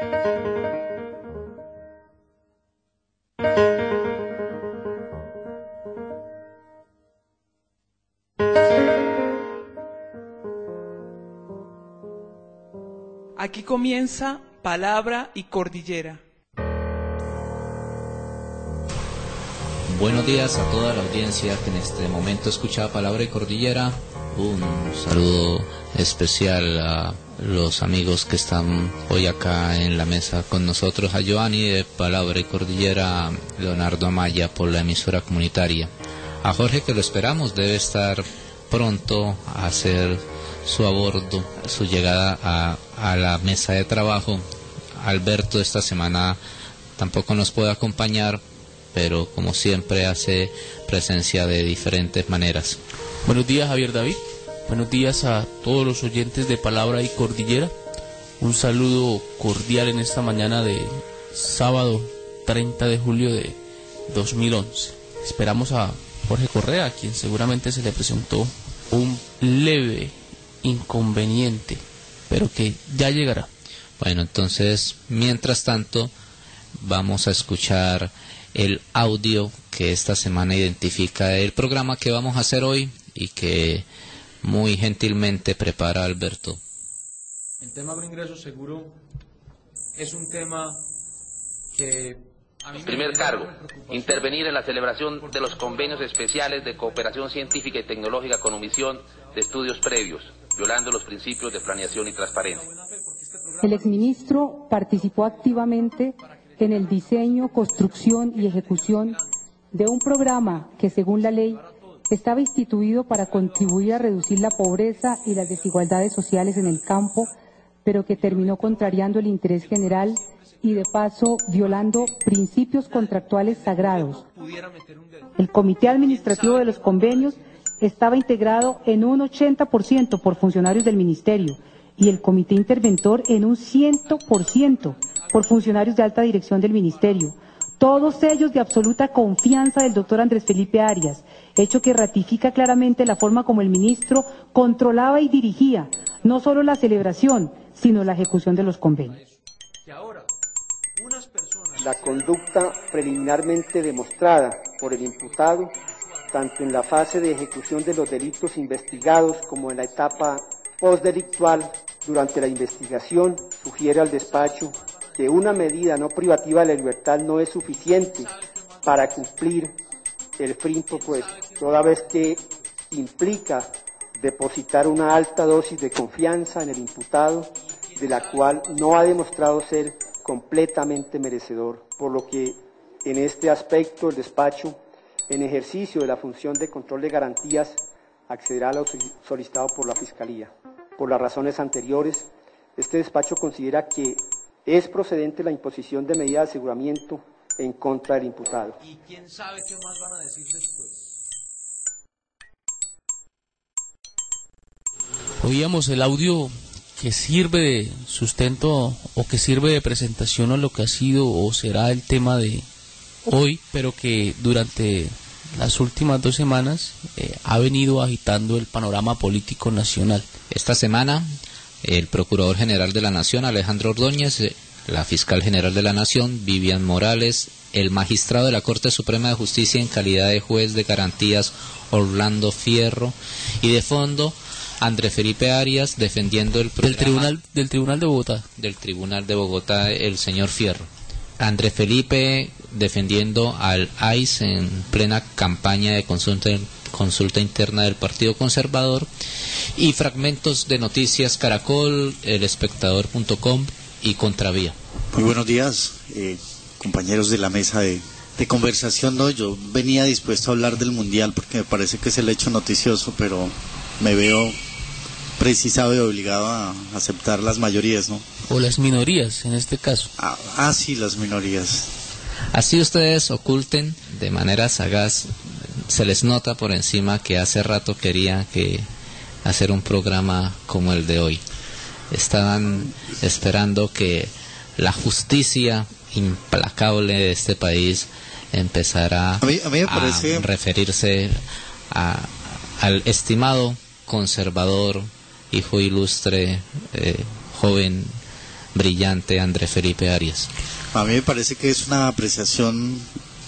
Aquí comienza Palabra y Cordillera. Buenos días a toda la audiencia que en este momento escucha Palabra y Cordillera. Un saludo especial a los amigos que están hoy acá en la mesa con nosotros, a Giovanni de Palabra y Cordillera, a Leonardo Amaya por la emisora comunitaria, a Jorge, que lo esperamos, debe estar pronto a hacer su abordo, su llegada a la mesa de trabajo. Alberto esta semana tampoco nos puede acompañar, pero como siempre hace presencia de diferentes maneras. Buenos días, Javier David. Buenos días a todos los oyentes de Palabra y Cordillera. Un saludo cordial en esta mañana de sábado 30 de julio de 2011. Esperamos a Jorge Correa, a quien seguramente se le presentó un leve inconveniente, pero que ya llegará. Bueno, entonces, mientras tanto, vamos a escuchar el audio que esta semana identifica el programa que vamos a hacer hoy y que muy gentilmente prepara Alberto. El tema agroingreso seguro es un tema que a mí Primer cargo, intervenir en la celebración de los convenios especiales de cooperación científica y tecnológica con omisión de estudios previos, violando los principios de planeación y transparencia. El exministro participó activamente en el diseño, construcción y ejecución de un programa que, según la ley, estaba instituido para contribuir a reducir la pobreza y las desigualdades sociales en el campo, pero que terminó contrariando el interés general y, de paso, violando principios contractuales sagrados. El comité administrativo de los convenios estaba integrado en un 80% por funcionarios del ministerio y el comité interventor en un 100% por funcionarios de alta dirección del ministerio, todos ellos de absoluta confianza del doctor Andrés Felipe Arias, hecho que ratifica claramente la forma como el ministro controlaba y dirigía no solo la celebración, sino la ejecución de los convenios. La conducta preliminarmente demostrada por el imputado, tanto en la fase de ejecución de los delitos investigados como en la etapa postdelictual durante la investigación, sugiere al despacho que una medida no privativa de la libertad no es suficiente para cumplir el fin propuesto, toda vez que implica depositar una alta dosis de confianza en el imputado, de la cual no ha demostrado ser completamente merecedor, por lo que en este aspecto el despacho, en ejercicio de la función de control de garantías, accederá a lo solicitado por la Fiscalía. Por las razones anteriores, este despacho considera que es procedente la imposición de medidas de aseguramiento en contra del imputado. ¿Y quién sabe qué más van a decir después? Oíamos el audio que sirve de sustento o que sirve de presentación a lo que ha sido o será el tema de hoy, pero que durante las últimas 2 semanas ha venido agitando el panorama político nacional. Esta semana, el Procurador General de la Nación, Alejandro Ordóñez, la Fiscal General de la Nación, Vivian Morales, el Magistrado de la Corte Suprema de Justicia en calidad de juez de garantías, Orlando Fierro, y de fondo, Andrés Felipe Arias, defendiendo el programa del Tribunal de Bogotá. Del Tribunal de Bogotá, el señor Fierro. Andrés Felipe defendiendo al AIS en plena campaña de consulta interna del Partido Conservador, y fragmentos de Noticias Caracol, elespectador.com y Contravía. Muy buenos días, compañeros de la mesa de conversación. No, yo venía dispuesto a hablar del Mundial porque me parece que es el hecho noticioso, pero me veo precisado y obligado a aceptar las mayorías, ¿no? O las minorías, en este caso. Sí, las minorías. Así ustedes oculten de manera sagaz, se les nota por encima que hace rato quería hacer un programa como el de hoy. Estaban esperando que la justicia implacable de este país empezara a mí me parece... a referirse al estimado conservador, hijo ilustre, joven brillante Andrés Felipe Arias. A mí me parece que es una apreciación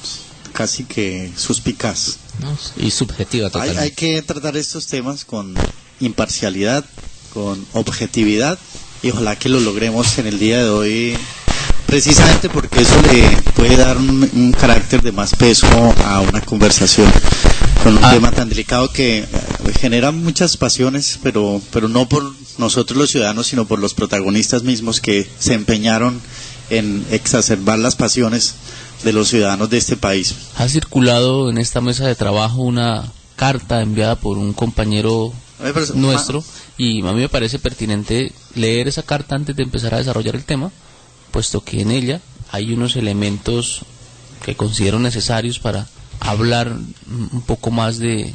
casi que suspicaz, ¿no? Y subjetiva totalmente. Hay que tratar estos temas con imparcialidad, con objetividad, y ojalá que lo logremos en el día de hoy, precisamente porque eso le puede dar un carácter de más peso a una conversación con un tema tan delicado que genera muchas pasiones, pero no por nosotros los ciudadanos, sino por los protagonistas mismos que se empeñaron en exacerbar las pasiones de los ciudadanos de este país. Ha circulado en esta mesa de trabajo una carta enviada por un compañero nuestro, y a mí me parece pertinente leer esa carta antes de empezar a desarrollar el tema, puesto que en ella hay unos elementos que considero necesarios para hablar un poco más de...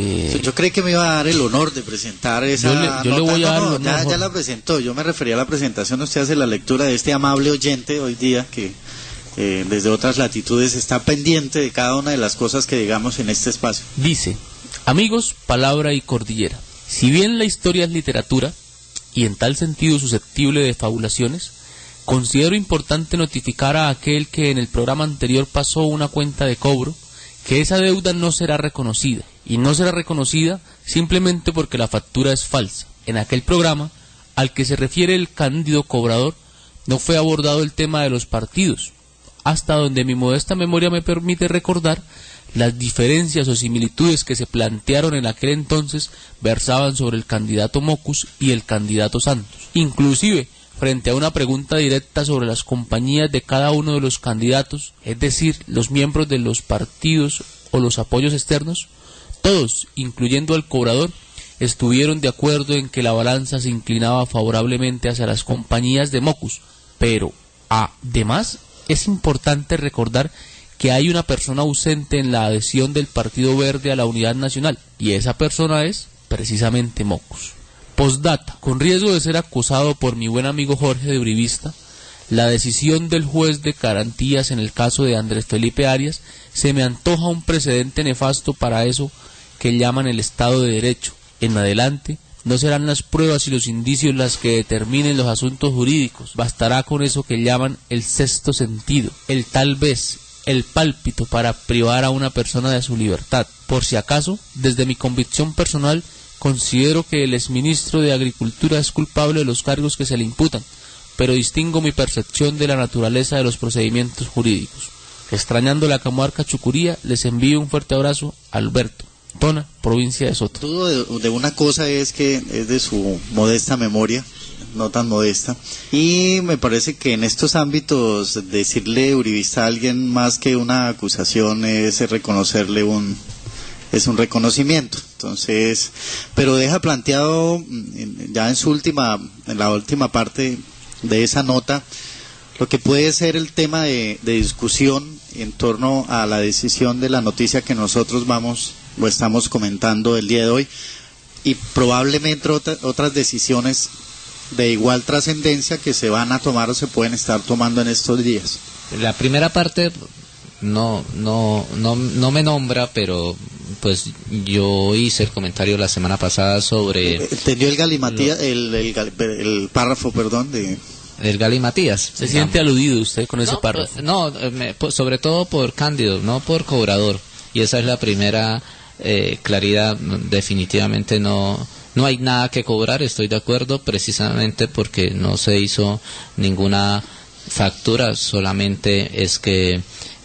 Yo creí que me iba a dar el honor de presentar esa yo le voy a dar el honor. Ya la presentó. Yo me refería a la presentación. Usted hace la lectura de este amable oyente hoy día que desde otras latitudes está pendiente de cada una de las cosas que digamos en este espacio. Dice: amigos, palabra y cordillera, si bien la historia es literatura y en tal sentido susceptible de fabulaciones, considero importante notificar a aquel que en el programa anterior pasó una cuenta de cobro que esa deuda no será reconocida, y no será reconocida simplemente porque la factura es falsa. En aquel programa al que se refiere el cándido cobrador no fue abordado el tema de los partidos, hasta donde mi modesta memoria me permite recordar. Las diferencias o similitudes que se plantearon en aquel entonces versaban sobre el candidato Mockus y el candidato Santos. Inclusive, frente a una pregunta directa sobre las compañías de cada uno de los candidatos, es decir, los miembros de los partidos o los apoyos externos, todos, incluyendo al cobrador, estuvieron de acuerdo en que la balanza se inclinaba favorablemente hacia las compañías de Mockus. Pero, además, es importante recordar que hay una persona ausente en la adhesión del Partido Verde a la Unidad Nacional, y esa persona es precisamente Mockus. Postdata, con riesgo de ser acusado por mi buen amigo Jorge de Uribista, la decisión del juez de garantías en el caso de Andrés Felipe Arias se me antoja un precedente nefasto para eso que llaman el Estado de Derecho. En adelante no serán las pruebas y los indicios las que determinen los asuntos jurídicos, bastará con eso que llaman el sexto sentido, el tal vez, el pálpito para privar a una persona de su libertad. Por si acaso, desde mi convicción personal, considero que el exministro de Agricultura es culpable de los cargos que se le imputan, pero distingo mi percepción de la naturaleza de los procedimientos jurídicos. Extrañando la comarca Chucuría, les envío un fuerte abrazo. Alberto, Tona, provincia de Soto. Dudo de una cosa, es que es de su modesta memoria, no tan modesta, y me parece que en estos ámbitos decirle uribista a alguien más que una acusación es reconocerle un reconocimiento. Entonces, pero deja planteado ya en la última parte de esa nota lo que puede ser el tema de discusión en torno a la decisión de la noticia que nosotros estamos comentando el día de hoy, y probablemente otras decisiones de igual trascendencia que se van a tomar o se pueden estar tomando en estos días. La primera parte no me nombra, pero pues yo hice el comentario la semana pasada sobre... ¿Entendió el galimatías, el párrafo, perdón, de... El galimatías. ¿Se siente aludido usted con ese párrafo? No, sobre todo por Cándido, no por cobrador. Y esa es la primera claridad. Definitivamente no hay nada que cobrar, estoy de acuerdo, precisamente porque no se hizo ninguna factura, solamente es que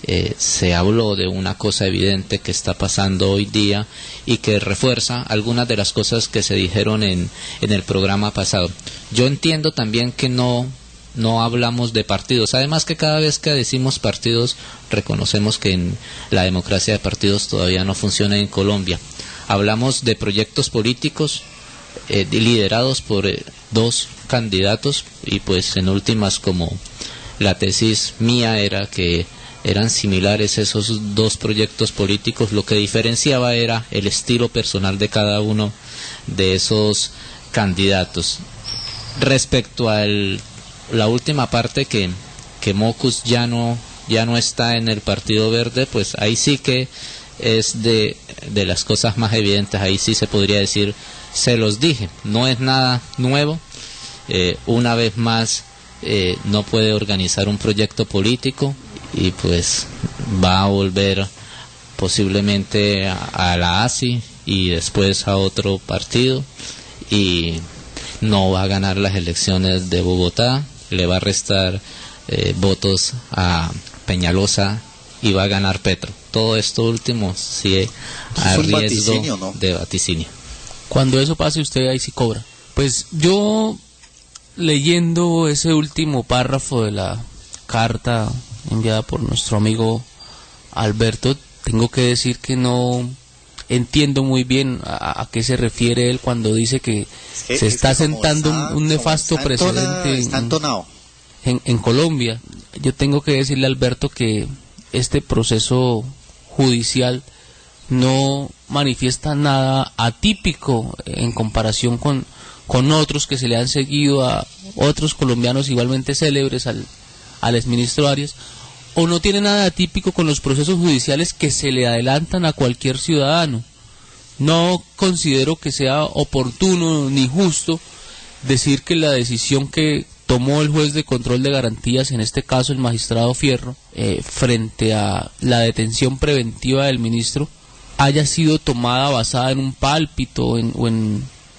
se habló de una cosa evidente que está pasando hoy día y que refuerza algunas de las cosas que se dijeron en el programa pasado. Yo entiendo también que no hablamos de partidos, además que cada vez que decimos partidos reconocemos que en la democracia de partidos todavía no funciona en Colombia. Hablamos de proyectos políticos liderados por dos candidatos, y pues en últimas, como la tesis mía era que eran similares esos dos proyectos políticos, lo que diferenciaba era el estilo personal de cada uno de esos candidatos. Respecto a la última parte, que Mockus ya no está en el Partido Verde, pues ahí sí que es de las cosas más evidentes. Ahí sí se podría decir, se los dije, no es nada nuevo. Una vez más no puede organizar un proyecto político y pues va a volver posiblemente a la ASI y después a otro partido y no va a ganar las elecciones de Bogotá, le va a restar votos a Peñalosa y va a ganar Petro. Todo esto último sí a riesgo, ¿no?, de vaticinio. Cuando eso pase, usted ahí sí cobra. Pues yo, leyendo ese último párrafo de la carta enviada por nuestro amigo Alberto, tengo que decir que no entiendo muy bien a qué se refiere él cuando dice que se está sentando un nefasto precedente en Colombia. Yo tengo que decirle a Alberto que este proceso judicial no manifiesta nada atípico en comparación con otros que se le han seguido a otros colombianos igualmente célebres al exministro Arias, o no tiene nada atípico con los procesos judiciales que se le adelantan a cualquier ciudadano. No considero que sea oportuno ni justo decir que la decisión que tomó el juez de control de garantías, en este caso el magistrado Fierro, frente a la detención preventiva del ministro, haya sido tomada basada en un pálpito o en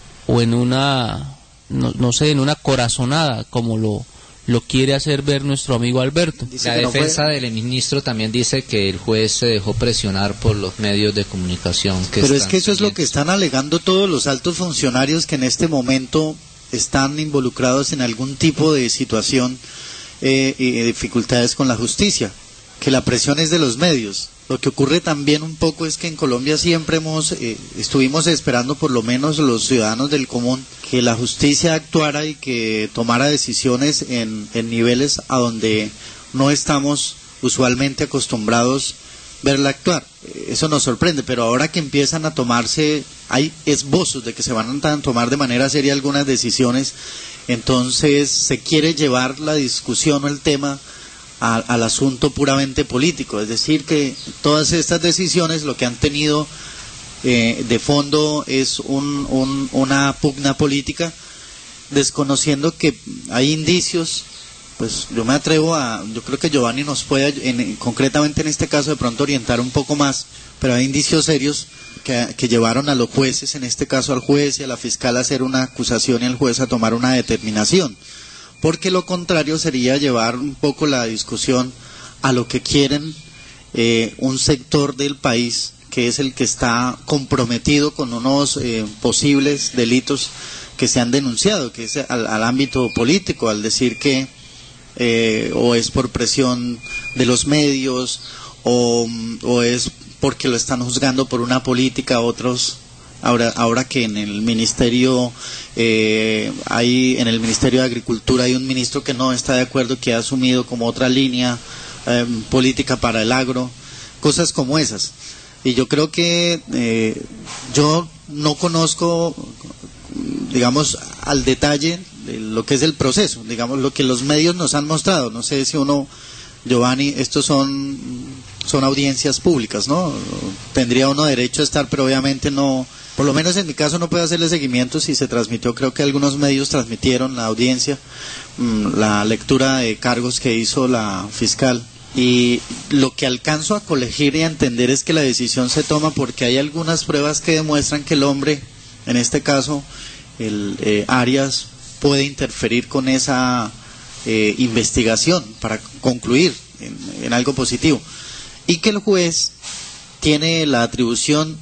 una, no sé, en una corazonada, como lo quiere hacer ver nuestro amigo Alberto. La defensa del ministro también dice que el juez se dejó presionar por los medios de comunicación. Pero es que eso es lo que están alegando todos los altos funcionarios que en este momento están involucrados en algún tipo de situación y dificultades con la justicia, que la presión es de los medios. Lo que ocurre también un poco es que en Colombia siempre estuvimos esperando, por lo menos los ciudadanos del común, que la justicia actuara y que tomara decisiones en niveles a donde no estamos usualmente acostumbrados verla actuar. Eso nos sorprende, pero ahora que empiezan a tomarse, hay esbozos de que se van a tomar de manera seria algunas decisiones, entonces se quiere llevar la discusión o el tema al asunto puramente político, es decir, que todas estas decisiones lo que han tenido de fondo es una pugna política, desconociendo que hay indicios. Pues yo creo que Giovanni nos puede, concretamente en este caso, de pronto orientar un poco más, pero hay indicios serios que llevaron a los jueces, en este caso al juez y a la fiscal, a hacer una acusación y al juez a tomar una determinación, porque lo contrario sería llevar un poco la discusión a lo que quieren un sector del país, que es el que está comprometido con unos posibles delitos que se han denunciado, que es al ámbito político, al decir que o es por presión de los medios o es porque lo están juzgando por una política. Otros ahora que en el ministerio en el Ministerio de Agricultura hay un ministro que no está de acuerdo, que ha asumido como otra línea política para el agro, cosas como esas. Y yo creo que yo no conozco, digamos, al detalle lo que es el proceso, digamos, lo que los medios nos han mostrado. No sé si Giovanni, estos son audiencias públicas, ¿no? Tendría uno derecho a estar, pero obviamente no, por lo menos en mi caso no puedo hacerle seguimiento si se transmitió. Creo que algunos medios transmitieron la audiencia, la lectura de cargos que hizo la fiscal, y lo que alcanzo a colegir y a entender es que la decisión se toma porque hay algunas pruebas que demuestran que el hombre, en este caso el Arias, puede interferir con esa investigación para concluir en algo positivo, y que el juez tiene la atribución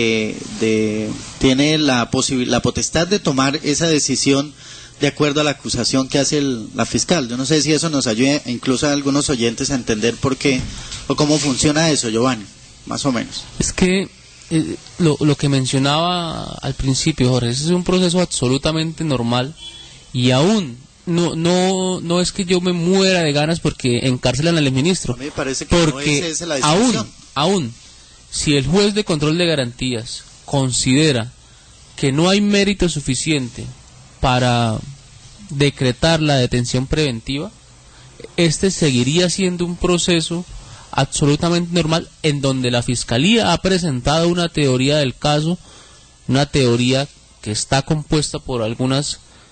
tiene la potestad de tomar esa decisión de acuerdo a la acusación que hace la fiscal. Yo no sé si eso nos ayude incluso a algunos oyentes a entender por qué o cómo funciona eso, Giovanni, más o menos. Es que lo que mencionaba al principio, Jorge, ese es un proceso absolutamente normal, y aún no es que yo me muera de ganas porque encarcelan al ministro. A mí me parece que porque no es la discusión. Aún si el juez de control de garantías considera que no hay mérito suficiente para decretar la detención preventiva, este seguiría siendo un proceso absolutamente normal, en donde la Fiscalía ha presentado una teoría del caso, una teoría que está compuesta por algunas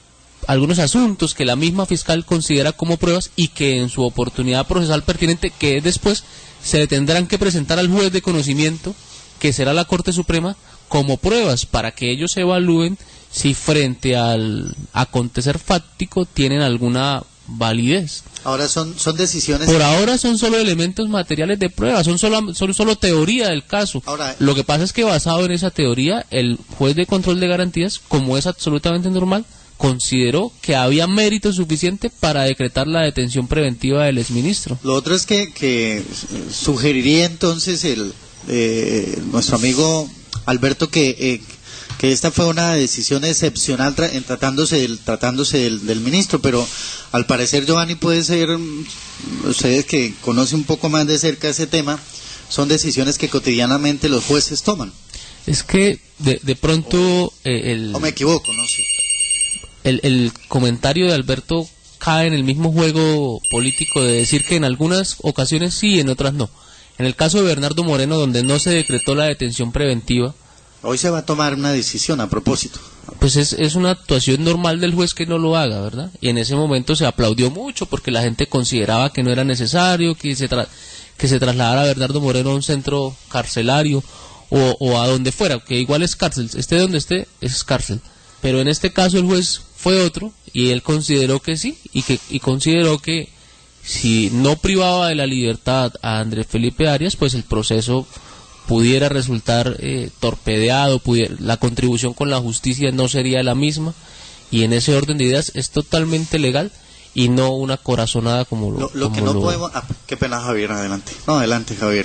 algunos asuntos que la misma fiscal considera como pruebas y que en su oportunidad procesal pertinente, que es después, se le tendrán que presentar al juez de conocimiento, que será la Corte Suprema, como pruebas para que ellos evalúen si frente al acontecer fáctico tienen alguna validez. Ahora son decisiones... Por ahora son solo elementos materiales de prueba, son solo teoría del caso. Ahora, lo que pasa es que basado en esa teoría, el juez de control de garantías, como es absolutamente normal, consideró que había mérito suficiente para decretar la detención preventiva del exministro. Lo otro es que sugeriría entonces nuestro amigo Alberto que esta fue una decisión excepcional tratándose del ministro, pero al parecer, Giovanni, puede ser, ustedes que conocen un poco más de cerca ese tema, son decisiones que cotidianamente los jueces toman. Es que de pronto... o me equivoco, no sé. El comentario de Alberto cae en el mismo juego político de decir que en algunas ocasiones sí y en otras no. En el caso de Bernardo Moreno, donde no se decretó la detención preventiva, hoy se va a tomar una decisión a propósito. Pues es una actuación normal del juez que no lo haga, ¿verdad? Y en ese momento se aplaudió mucho porque la gente consideraba que no era necesario que se trasladara a Bernardo Moreno a un centro carcelario o a donde fuera, que igual es cárcel, esté donde esté, es cárcel. Pero en este caso el juez fue otro y él consideró que sí y consideró que si no privaba de la libertad a Andrés Felipe Arias, pues el proceso pudiera resultar torpedeado, la contribución con la justicia no sería la misma, y en ese orden de ideas es totalmente legal y no una corazonada como lo que no podemos... qué pena, Javier, adelante. No, adelante, Javier.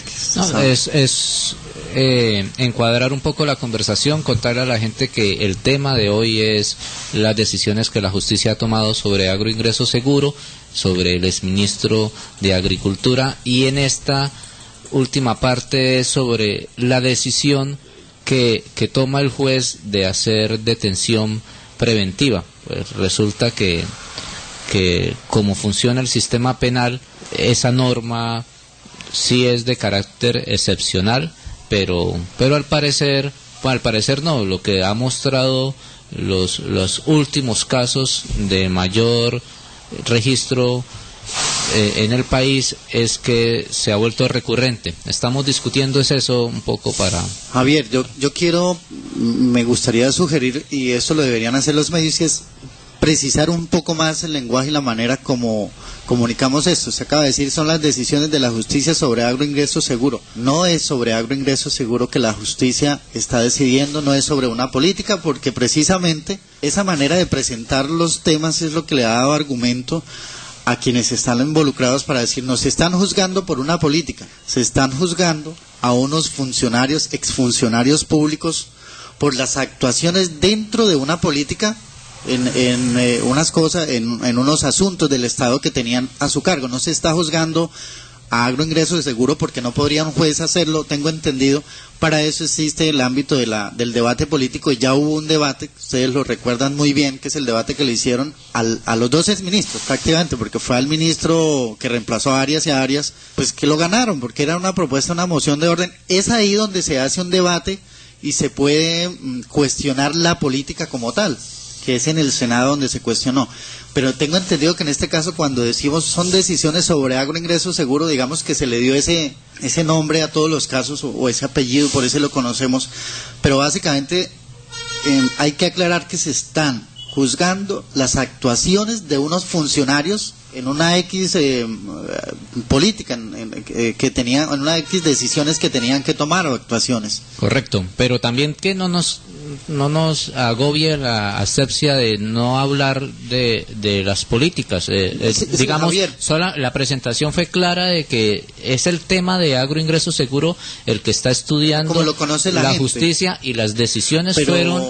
Es encuadrar un poco la conversación, contarle a la gente que el tema de hoy es las decisiones que la justicia ha tomado sobre agroingreso seguro, sobre el exministro de Agricultura, y en esta última parte es sobre la decisión que toma el juez de hacer detención preventiva. Pues resulta que como funciona el sistema penal, esa norma sí es de carácter excepcional, pero al parecer no. Lo que ha mostrado los últimos casos de mayor registro en el país es que se ha vuelto recurrente. Estamos discutiendo eso un poco para... Javier, yo me gustaría sugerir, y esto lo deberían hacer los medios, y es precisar un poco más el lenguaje y la manera como comunicamos esto. Se acaba de decir, son las decisiones de la justicia sobre agroingreso seguro. No es sobre agroingreso seguro que la justicia está decidiendo, no es sobre una política, porque precisamente esa manera de presentar los temas es lo que le ha dado argumento a quienes están involucrados para decir, no se están juzgando por una política, se están juzgando a unos funcionarios, exfuncionarios públicos, por las actuaciones dentro de una política en unas cosas, en unos asuntos del Estado que tenían a su cargo. No se está juzgando a agroingreso de seguro porque no podría un juez hacerlo, tengo entendido. Para eso existe el ámbito del debate político, y ya hubo un debate, ustedes lo recuerdan muy bien, que es el debate que le hicieron a los dos exministros prácticamente, porque fue al ministro que reemplazó a Arias y a Arias, pues que lo ganaron, porque era una propuesta, una moción de orden. Es ahí donde se hace un debate y se puede cuestionar la política como tal, que es en el Senado donde se cuestionó. Pero tengo entendido que en este caso, cuando decimos son decisiones sobre agroingreso seguro, digamos que se le dio ese nombre a todos los casos, o ese apellido, por eso lo conocemos. Pero básicamente hay que aclarar que se están juzgando las actuaciones de unos funcionarios en una X política, que tenían, en una X decisiones que tenían que tomar, o actuaciones. Correcto, pero también que no nos agobie la asepsia de no hablar de las políticas. Digamos, la presentación fue clara de que es el tema de agroingreso seguro el que está estudiando como lo conoce la gente. Justicia, y las decisiones fueron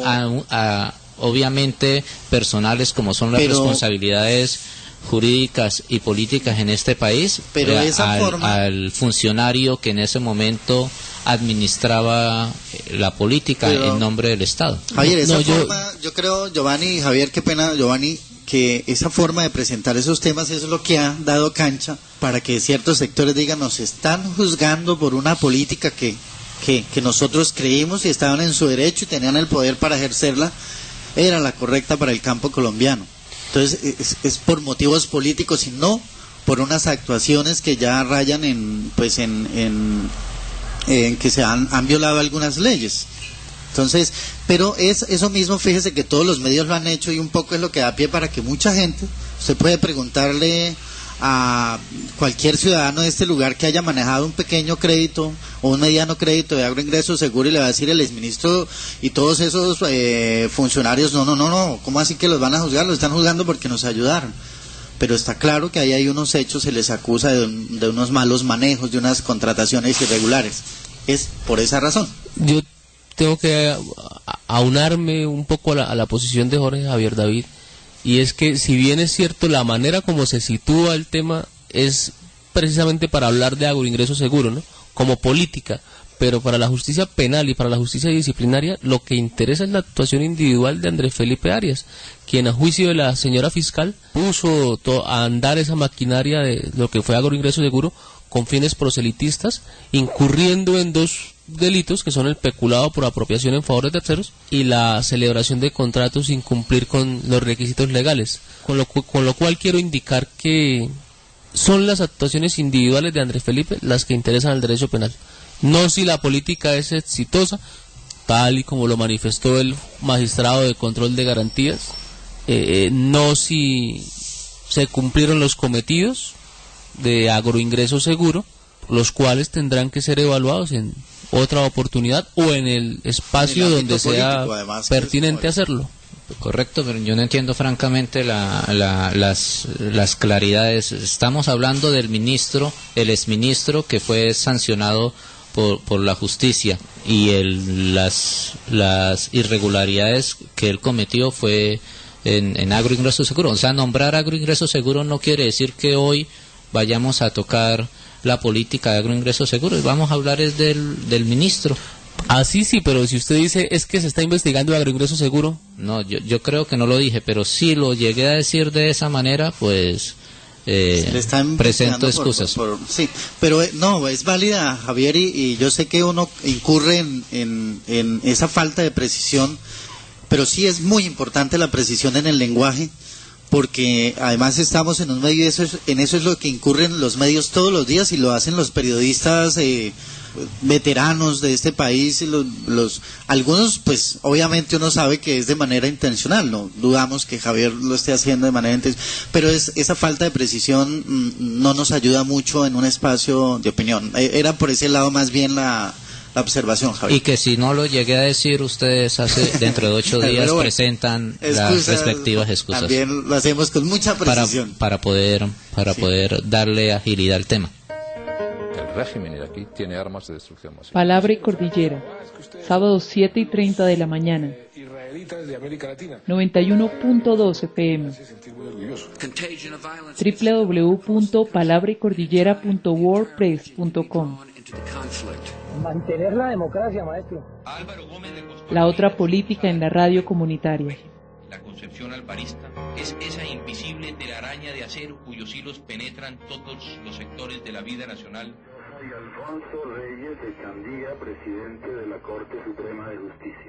obviamente personales, como son las responsabilidades jurídicas y políticas en este país, pero al funcionario que en ese momento administraba la política en nombre del Estado. Javier, yo creo, Giovanni y Javier, qué pena, Giovanni, que esa forma de presentar esos temas es lo que ha dado cancha para que ciertos sectores digan, nos están juzgando por una política que nosotros creímos y estaban en su derecho y tenían el poder para ejercerla, era la correcta para el campo colombiano. Entonces es por motivos políticos y no por unas actuaciones que ya rayan en que se han violado algunas leyes. Entonces, pero es eso mismo, fíjese que todos los medios lo han hecho y un poco es lo que da pie para que mucha gente, usted puede preguntarle a cualquier ciudadano de este lugar que haya manejado un pequeño crédito o un mediano crédito de agroingreso seguro y le va a decir el exministro y todos esos funcionarios, no, ¿cómo así que los van a juzgar? Los están juzgando porque nos ayudaron. Pero está claro que ahí hay unos hechos, se les acusa de unos malos manejos, de unas contrataciones irregulares. Es por esa razón. Yo tengo que aunarme un poco a la posición de Jorge Javier David, y es que si bien es cierto la manera como se sitúa el tema es precisamente para hablar de agroingreso seguro, ¿no?, como política, pero para la justicia penal y para la justicia disciplinaria lo que interesa es la actuación individual de Andrés Felipe Arias, quien a juicio de la señora fiscal puso a andar esa maquinaria de lo que fue agroingreso seguro con fines proselitistas, incurriendo en dos delitos que son el peculado por apropiación en favor de terceros y la celebración de contratos sin cumplir con los requisitos legales, con lo cual quiero indicar que son las actuaciones individuales de Andrés Felipe las que interesan al derecho penal, no si la política es exitosa, tal y como lo manifestó el magistrado de control de garantías, no si se cumplieron los cometidos de agroingreso seguro, los cuales tendrán que ser evaluados en otra oportunidad o en el espacio donde sea además, pertinente hacerlo. Correcto, pero yo no entiendo francamente las claridades. Estamos hablando del ministro, el exministro que fue sancionado por la justicia, y las irregularidades que él cometió fue en agroingreso seguro. O sea, nombrar agroingreso seguro no quiere decir que hoy vayamos a tocar la política de agroingreso seguro, vamos a hablar es del ministro. Así sí, pero si usted dice es que se está investigando agroingreso seguro. No, yo creo que no lo dije, pero si lo llegué a decir de esa manera, pues presento excusas. Sí, pero no, es válida, Javier, y yo sé que uno incurre en esa falta de precisión, pero sí es muy importante la precisión en el lenguaje, porque además estamos en un medio y en eso es lo que incurren los medios todos los días y lo hacen los periodistas veteranos de este país, y algunos pues obviamente uno sabe que es de manera intencional, no dudamos que Javier lo esté haciendo de manera intencional, pero esa falta de precisión no nos ayuda mucho en un espacio de opinión. Era por ese lado más bien la observación, Javier. Y que si no lo llegué a decir, ustedes dentro de 8 días bueno, presentan las respectivas excusas. También lo hacemos con mucha precisión. Para poder darle agilidad al tema. El régimen iraquí tiene armas de destrucción masiva. Palabra y Cordillera, sábado 7:30 de la mañana. 91.2 FM. www.palabraycordillera.wordpress.com. Mantener la democracia, maestro. La otra política en la radio comunitaria. La concepción alvarista es esa invisible telaraña de acero cuyos hilos penetran todos los sectores de la vida nacional. Soy Alfonso Reyes Echandía, presidente de la Corte Suprema de Justicia.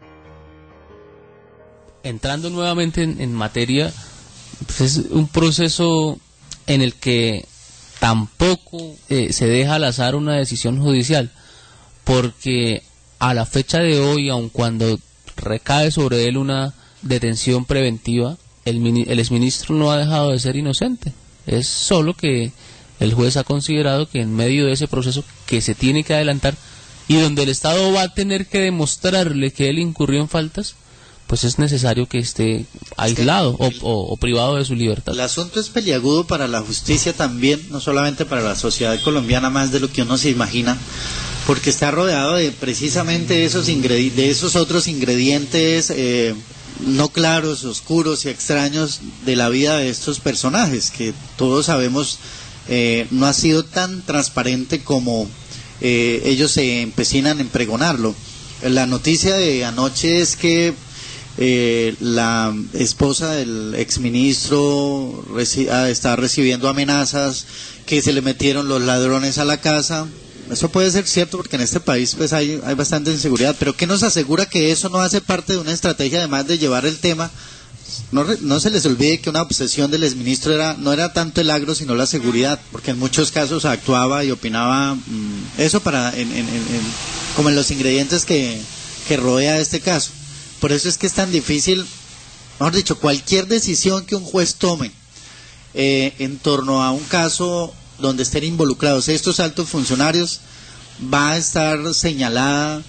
Entrando nuevamente en materia, pues es un proceso en el que tampoco se deja al azar una decisión judicial, porque a la fecha de hoy, aun cuando recae sobre él una detención preventiva, el exministro no ha dejado de ser inocente. Es solo que el juez ha considerado que en medio de ese proceso que se tiene que adelantar y donde el Estado va a tener que demostrarle que él incurrió en faltas, pues es necesario que esté aislado o privado de su libertad. El asunto es peliagudo para la justicia también, no solamente para la sociedad colombiana, más de lo que uno se imagina, porque está rodeado de precisamente esos otros ingredientes no claros, oscuros y extraños de la vida de estos personajes, que todos sabemos no ha sido tan transparente como ellos se empecinan en pregonarlo. La noticia de anoche es que la esposa del exministro está recibiendo amenazas, que se le metieron los ladrones a la casa. Eso puede ser cierto porque en este país pues hay bastante inseguridad, pero ¿qué nos asegura que eso no hace parte de una estrategia además de llevar el tema no se les olvide que una obsesión del exministro no era tanto el agro, sino la seguridad, porque en muchos casos actuaba y opinaba eso como en los ingredientes que rodea este caso. Por eso es que es tan difícil, mejor dicho, cualquier decisión que un juez tome en torno a un caso donde estén involucrados estos altos funcionarios va a estar señalada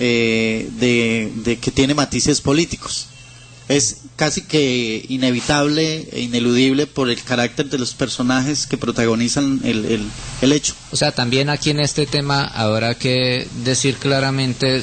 de que tiene matices políticos. Es casi que inevitable e ineludible por el carácter de los personajes que protagonizan el hecho. O sea, también aquí en este tema habrá que decir claramente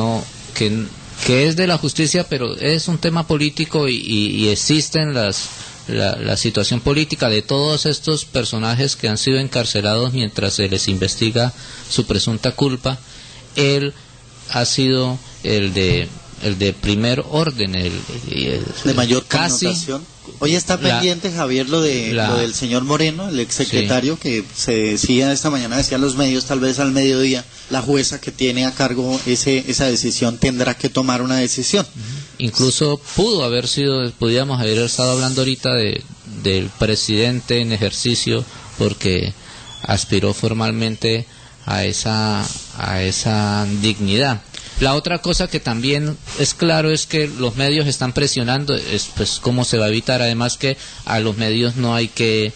que es de la justicia, pero es un tema político y existen la situación política de todos estos personajes que han sido encarcelados mientras se les investiga su presunta culpa. Él ha sido el de primer orden, de mayor connotación. Hoy está pendiente, Javier, lo del señor Moreno, el exsecretario, sí, que se decía esta mañana, decían los medios, tal vez al mediodía, la jueza que tiene a cargo esa decisión tendrá que tomar una decisión. Incluso podíamos haber estado hablando ahorita del presidente en ejercicio, porque aspiró formalmente a esa dignidad. La otra cosa que también es claro es que los medios están presionando, pues cómo se va a evitar, además que a los medios no hay que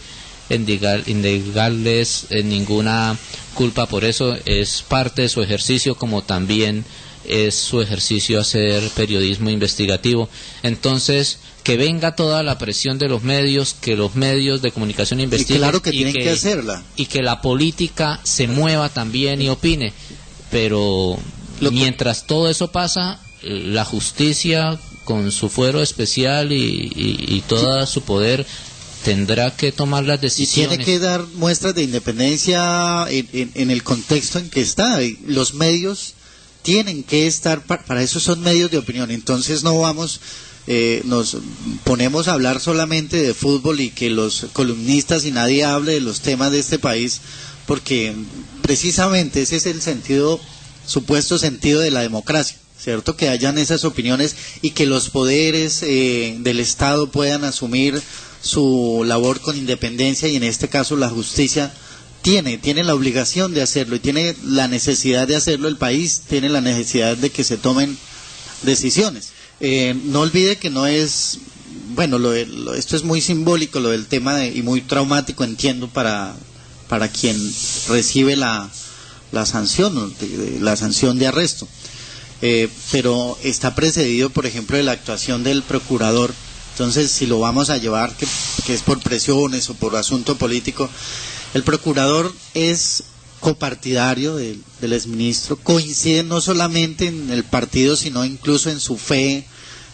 indigarles ninguna culpa, por eso es parte de su ejercicio, como también es su ejercicio hacer periodismo investigativo. Entonces, que venga toda la presión de los medios, que los medios de comunicación investiguen, y claro que tienen que hacerla, y que la política se mueva también y opine, pero mientras todo eso pasa, la justicia con su fuero especial y todo su poder tendrá que tomar las decisiones. Y tiene que dar muestras de independencia en el contexto en que está. Los medios tienen que estar, para eso son medios de opinión. Entonces no vamos, nos ponemos a hablar solamente de fútbol y que los columnistas y nadie hable de los temas de este país, porque precisamente ese es el supuesto sentido de la democracia, ¿cierto? Que hayan esas opiniones y que los poderes del Estado puedan asumir su labor con independencia, y en este caso la justicia tiene la obligación de hacerlo y tiene la necesidad de hacerlo. El país tiene la necesidad de que se tomen decisiones. No olvide que no es, bueno, esto es muy simbólico, lo del tema y muy traumático, entiendo, para quien recibe la sanción, la sanción de arresto, pero está precedido, por ejemplo, de la actuación del procurador. Entonces, si lo vamos a llevar, que es por presiones o por asunto político, el procurador es copartidario del exministro, coincide no solamente en el partido, sino incluso en su fe.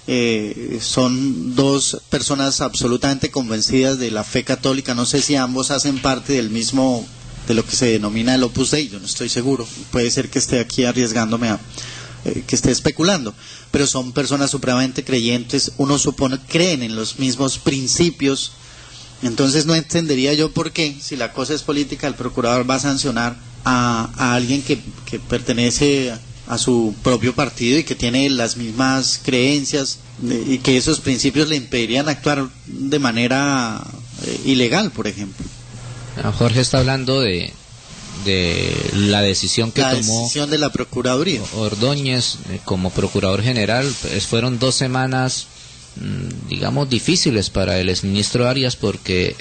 Son dos personas absolutamente convencidas de la fe católica. No sé si ambos hacen parte del mismo, de lo que se denomina el Opus Dei, yo no estoy seguro, puede ser que esté aquí arriesgándome que esté especulando, pero son personas supremamente creyentes, uno supone creen en los mismos principios. Entonces no entendería yo por qué, si la cosa es política, el procurador va a sancionar a alguien que pertenece a su propio partido y que tiene las mismas creencias, y que esos principios le impedirían actuar de manera ilegal, por ejemplo. Jorge está hablando de la decisión que tomó decisión de la Procuraduría. Ordóñez como Procurador General. Fueron 2 semanas, digamos, difíciles para el exministro Arias, porque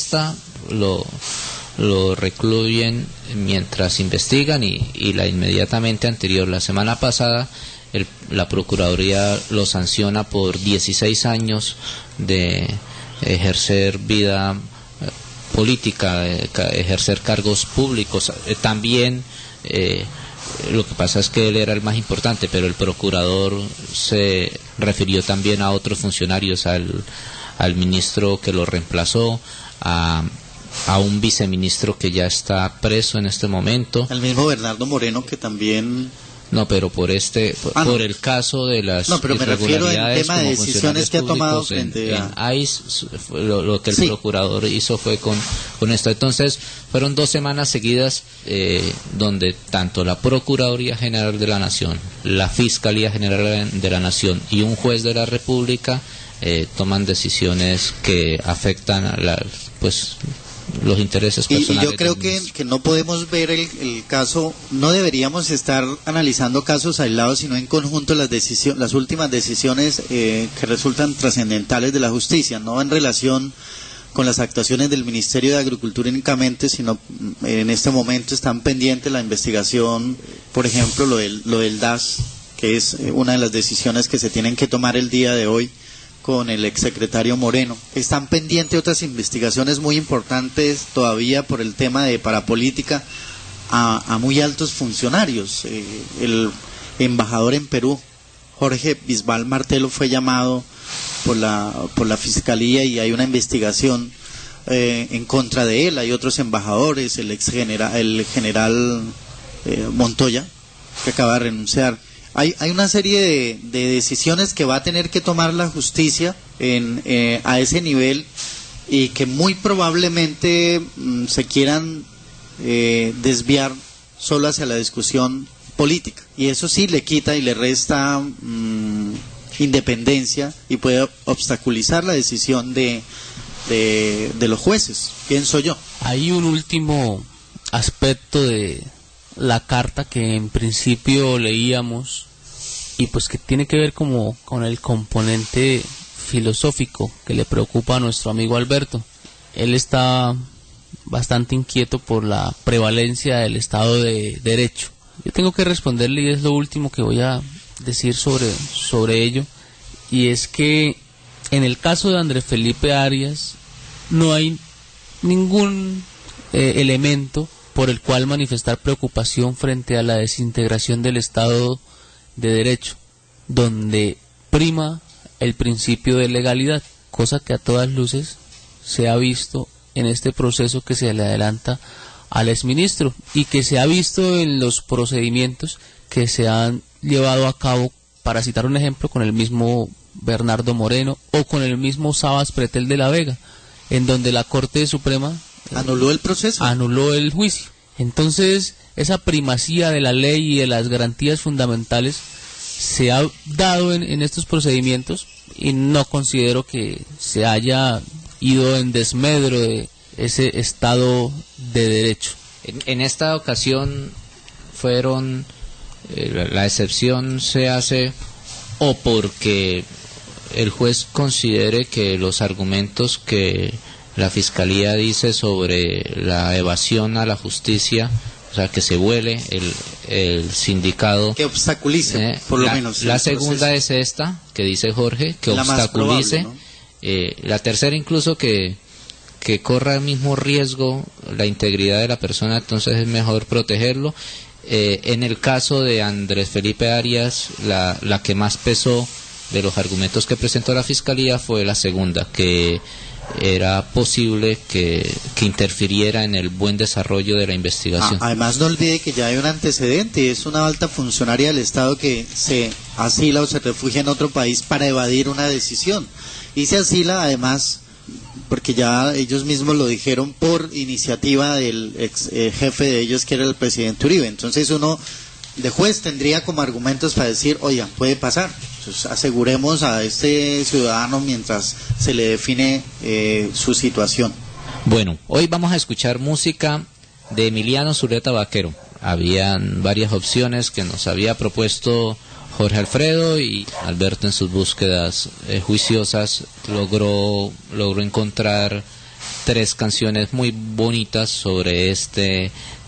lo recluyen mientras investigan, y la inmediatamente anterior, la semana pasada, la Procuraduría lo sanciona por 16 años de ejercer vida política, ejercer cargos públicos. También lo que pasa es que él era el más importante, pero el procurador se refirió también a otros funcionarios, al ministro que lo reemplazó, a un viceministro que ya está preso en este momento. El mismo Bernardo Moreno, que también... No, pero por el caso de las pero me refiero al tema de decisiones que ha tomado frente a ICE, lo que el procurador hizo fue con esto. Entonces, fueron 2 semanas seguidas donde tanto la Procuraduría General de la Nación, la Fiscalía General de la Nación y un juez de la República toman decisiones que afectan a los intereses personales. Y yo creo que no podemos ver el caso, no deberíamos estar analizando casos aislados, sino en conjunto las últimas decisiones que resultan trascendentales de la justicia, no en relación con las actuaciones del Ministerio de Agricultura únicamente, sino en este momento están pendientes la investigación, por ejemplo, lo del DAS, que es una de las decisiones que se tienen que tomar el día de hoy con el exsecretario Moreno. Están pendientes otras investigaciones muy importantes todavía por el tema de parapolítica a muy altos funcionarios. El embajador en Perú, Jorge Bisbal Martelo, fue llamado por la Fiscalía y hay una investigación en contra de él. Hay otros embajadores, el general Montoya, que acaba de renunciar. Hay una serie de decisiones que va a tener que tomar la justicia a ese nivel y que muy probablemente se quieran desviar solo hacia la discusión política. Y eso sí le quita y le resta independencia y puede obstaculizar la decisión de los jueces, pienso yo. Hay un último aspecto de la carta que en principio leíamos y pues que tiene que ver como con el componente filosófico que le preocupa a nuestro amigo Alberto. Él está bastante inquieto por la prevalencia del Estado de Derecho. Yo tengo que responderle y es lo último que voy a decir sobre ello, y es que en el caso de Andrés Felipe Arias no hay ningún elemento por el cual manifestar preocupación frente a la desintegración del Estado de Derecho, donde prima el principio de legalidad, cosa que a todas luces se ha visto en este proceso que se le adelanta al exministro y que se ha visto en los procedimientos que se han llevado a cabo, para citar un ejemplo, con el mismo Bernardo Moreno o con el mismo Sabas Pretel de la Vega, en donde la Corte Suprema anuló el proceso, anuló el juicio. Entonces, esa primacía de la ley y de las garantías fundamentales se ha dado en estos procedimientos y no considero que se haya ido en desmedro de ese Estado de Derecho. En esta ocasión fueron, la excepción se hace o porque el juez considere que los argumentos que la Fiscalía dice sobre la evasión a la justicia, o sea, que se vuele el sindicado, que obstaculice, por lo menos. La segunda es esta, que dice Jorge, que obstaculice. Probable, ¿no? La tercera incluso que corra el mismo riesgo la integridad de la persona, entonces es mejor protegerlo. En el caso de Andrés Felipe Arias, la que más pesó de los argumentos que presentó la Fiscalía fue la segunda, que era posible que interfiriera en el buen desarrollo de la investigación. Además, no olvide que ya hay un antecedente, es una alta funcionaria del Estado que se asila o se refugia en otro país para evadir una decisión, y se asila además porque ya ellos mismos lo dijeron, por iniciativa del ex jefe de ellos, que era el presidente Uribe. Entonces uno de juez tendría como argumentos para decir, oigan, puede pasar, entonces aseguremos a este ciudadano mientras se le define su situación. Bueno, hoy vamos a escuchar música de Emiliano Zuleta Vaquero. Habían varias opciones que nos había propuesto Jorge Alfredo, y Alberto, en sus búsquedas juiciosas, logró encontrar 3 canciones muy bonitas sobre este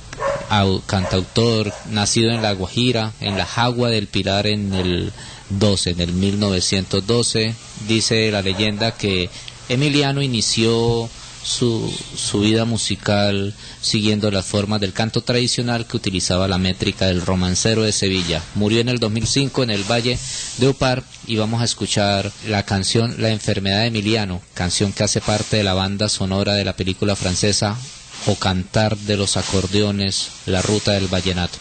cantautor nacido en La Guajira, en la Jagua del Pilar, en el 1912. Dice la leyenda que Emiliano inició su vida musical siguiendo las formas del canto tradicional que utilizaba la métrica del romancero de Sevilla. Murió en el 2005 en el Valle de Upar, y vamos a escuchar la canción La enfermedad de Emiliano, canción que hace parte de la banda sonora de la película francesa O cantar de los acordeones, La ruta del vallenato.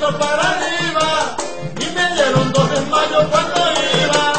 solito para arriba, y me dieron 2 desmayos cuando iba.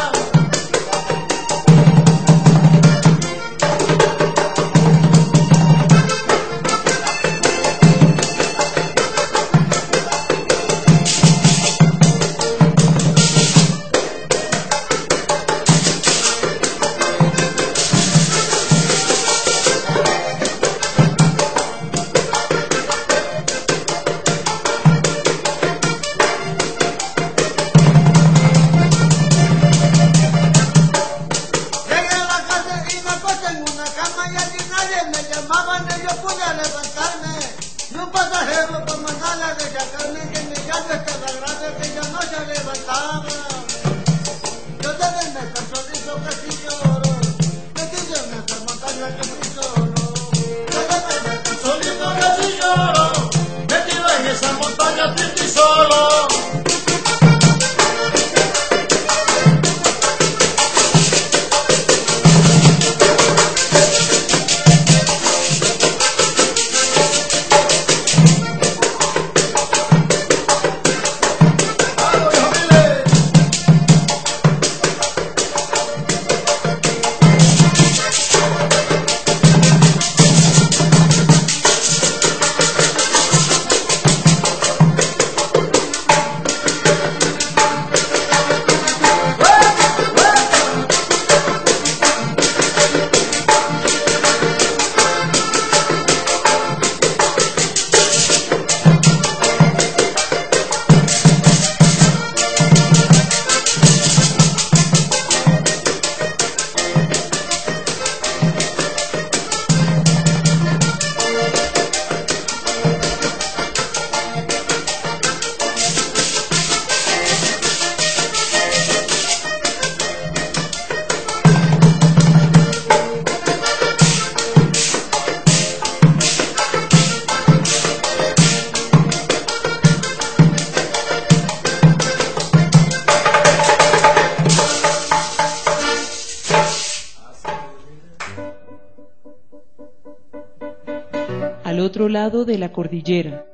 Al otro lado de la cordillera.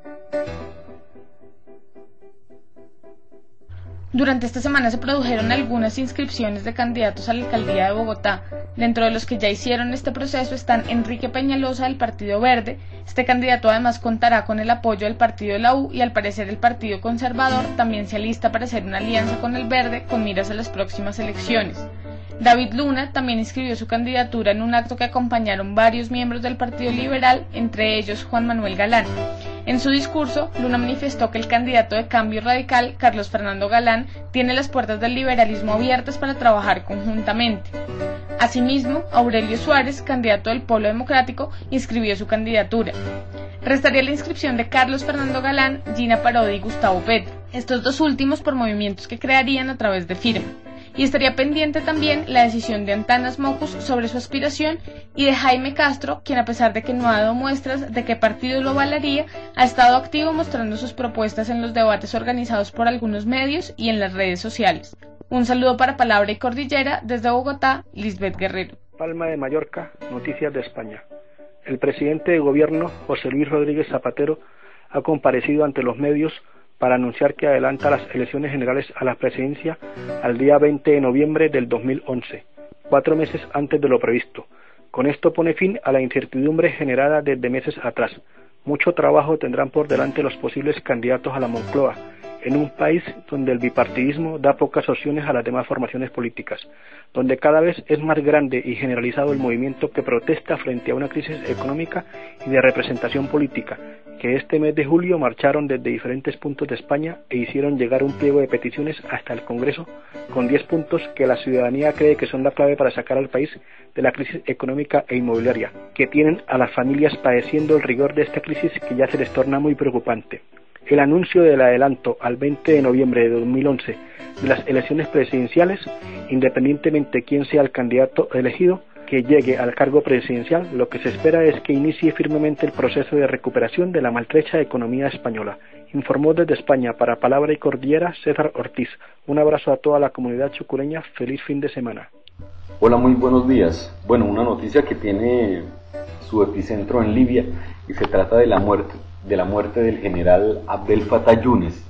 Durante esta semana se produjeron algunas inscripciones de candidatos a la alcaldía de Bogotá. Dentro de los que ya hicieron este proceso están Enrique Peñalosa del Partido Verde. Este candidato además contará con el apoyo del partido de la U y al parecer el Partido Conservador también se alista para hacer una alianza con el Verde con miras a las próximas elecciones. David Luna también inscribió su candidatura en un acto que acompañaron varios miembros del Partido Liberal, entre ellos Juan Manuel Galán. En su discurso, Luna manifestó que el candidato de Cambio Radical, Carlos Fernando Galán, tiene las puertas del liberalismo abiertas para trabajar conjuntamente. Asimismo, Aurelio Suárez, candidato del Polo Democrático, inscribió su candidatura. Restaría la inscripción de Carlos Fernando Galán, Gina Parodi y Gustavo Petro, estos dos últimos por movimientos que crearían a través de firma. Y estaría pendiente también la decisión de Antanas Mocus sobre su aspiración y de Jaime Castro, quien a pesar de que no ha dado muestras de qué partido lo avalaría, ha estado activo mostrando sus propuestas en los debates organizados por algunos medios y en las redes sociales. Un saludo para Palabra y Cordillera desde Bogotá, Lisbeth Guerrero. Palma de Mallorca, Noticias de España. El presidente de gobierno, José Luis Rodríguez Zapatero, ha comparecido ante los medios para anunciar que adelanta las elecciones generales a la presidencia al día 20 de noviembre del 2011, 4 meses antes de lo previsto. Con esto pone fin a la incertidumbre generada desde meses atrás. Mucho trabajo tendrán por delante los posibles candidatos a la Moncloa, en un país donde el bipartidismo da pocas opciones a las demás formaciones políticas, donde cada vez es más grande y generalizado el movimiento que protesta frente a una crisis económica y de representación política, que este mes de julio marcharon desde diferentes puntos de España e hicieron llegar un pliego de peticiones hasta el Congreso con 10 puntos que la ciudadanía cree que son la clave para sacar al país de la crisis económica e inmobiliaria, que tienen a las familias padeciendo el rigor de esta crisis que ya se les torna muy preocupante. El anuncio del adelanto al 20 de noviembre de 2011 de las elecciones presidenciales, independientemente quién sea el candidato elegido que llegue al cargo presidencial, lo que se espera es que inicie firmemente el proceso de recuperación de la maltrecha economía española. Informó desde España para Palabra y Cordillera César Ortiz. Un abrazo a toda la comunidad chucureña. Feliz fin de semana. Hola, muy buenos días. Bueno, una noticia que tiene su epicentro en Libia y se trata de la muerte del general Abdel Fattah Yunes,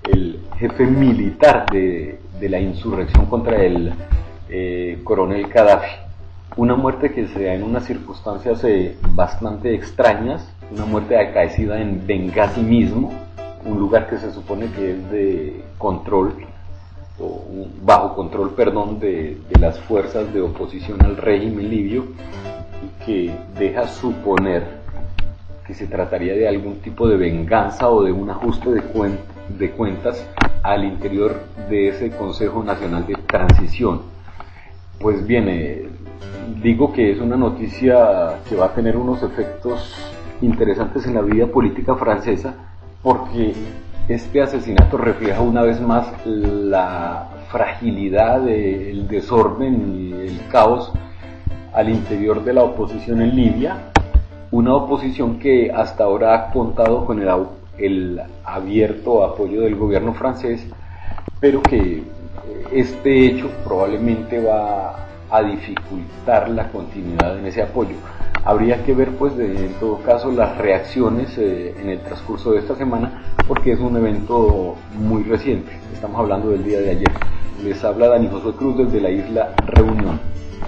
el jefe militar de la insurrección contra el coronel Gaddafi. Una muerte que se da en unas circunstancias bastante extrañas, una muerte acaecida en Bengasi mismo, un lugar que se supone que es de control, o bajo control, perdón, de las fuerzas de oposición al régimen libio, y que deja suponer que se trataría de algún tipo de venganza o de un ajuste de cuentas al interior de ese Consejo Nacional de Transición. Pues bien, digo que es una noticia que va a tener unos efectos interesantes en la vida política francesa, porque este asesinato refleja una vez más la fragilidad, el desorden y el caos al interior de la oposición en Libia, una oposición que hasta ahora ha contado con el abierto apoyo del gobierno francés, pero que este hecho probablemente va a dificultar la continuidad en ese apoyo. Habría que ver, pues, en todo caso, las reacciones en el transcurso de esta semana, porque es un evento muy reciente. Estamos hablando del día de ayer. Les habla Dani Josué Cruz desde la isla Reunión.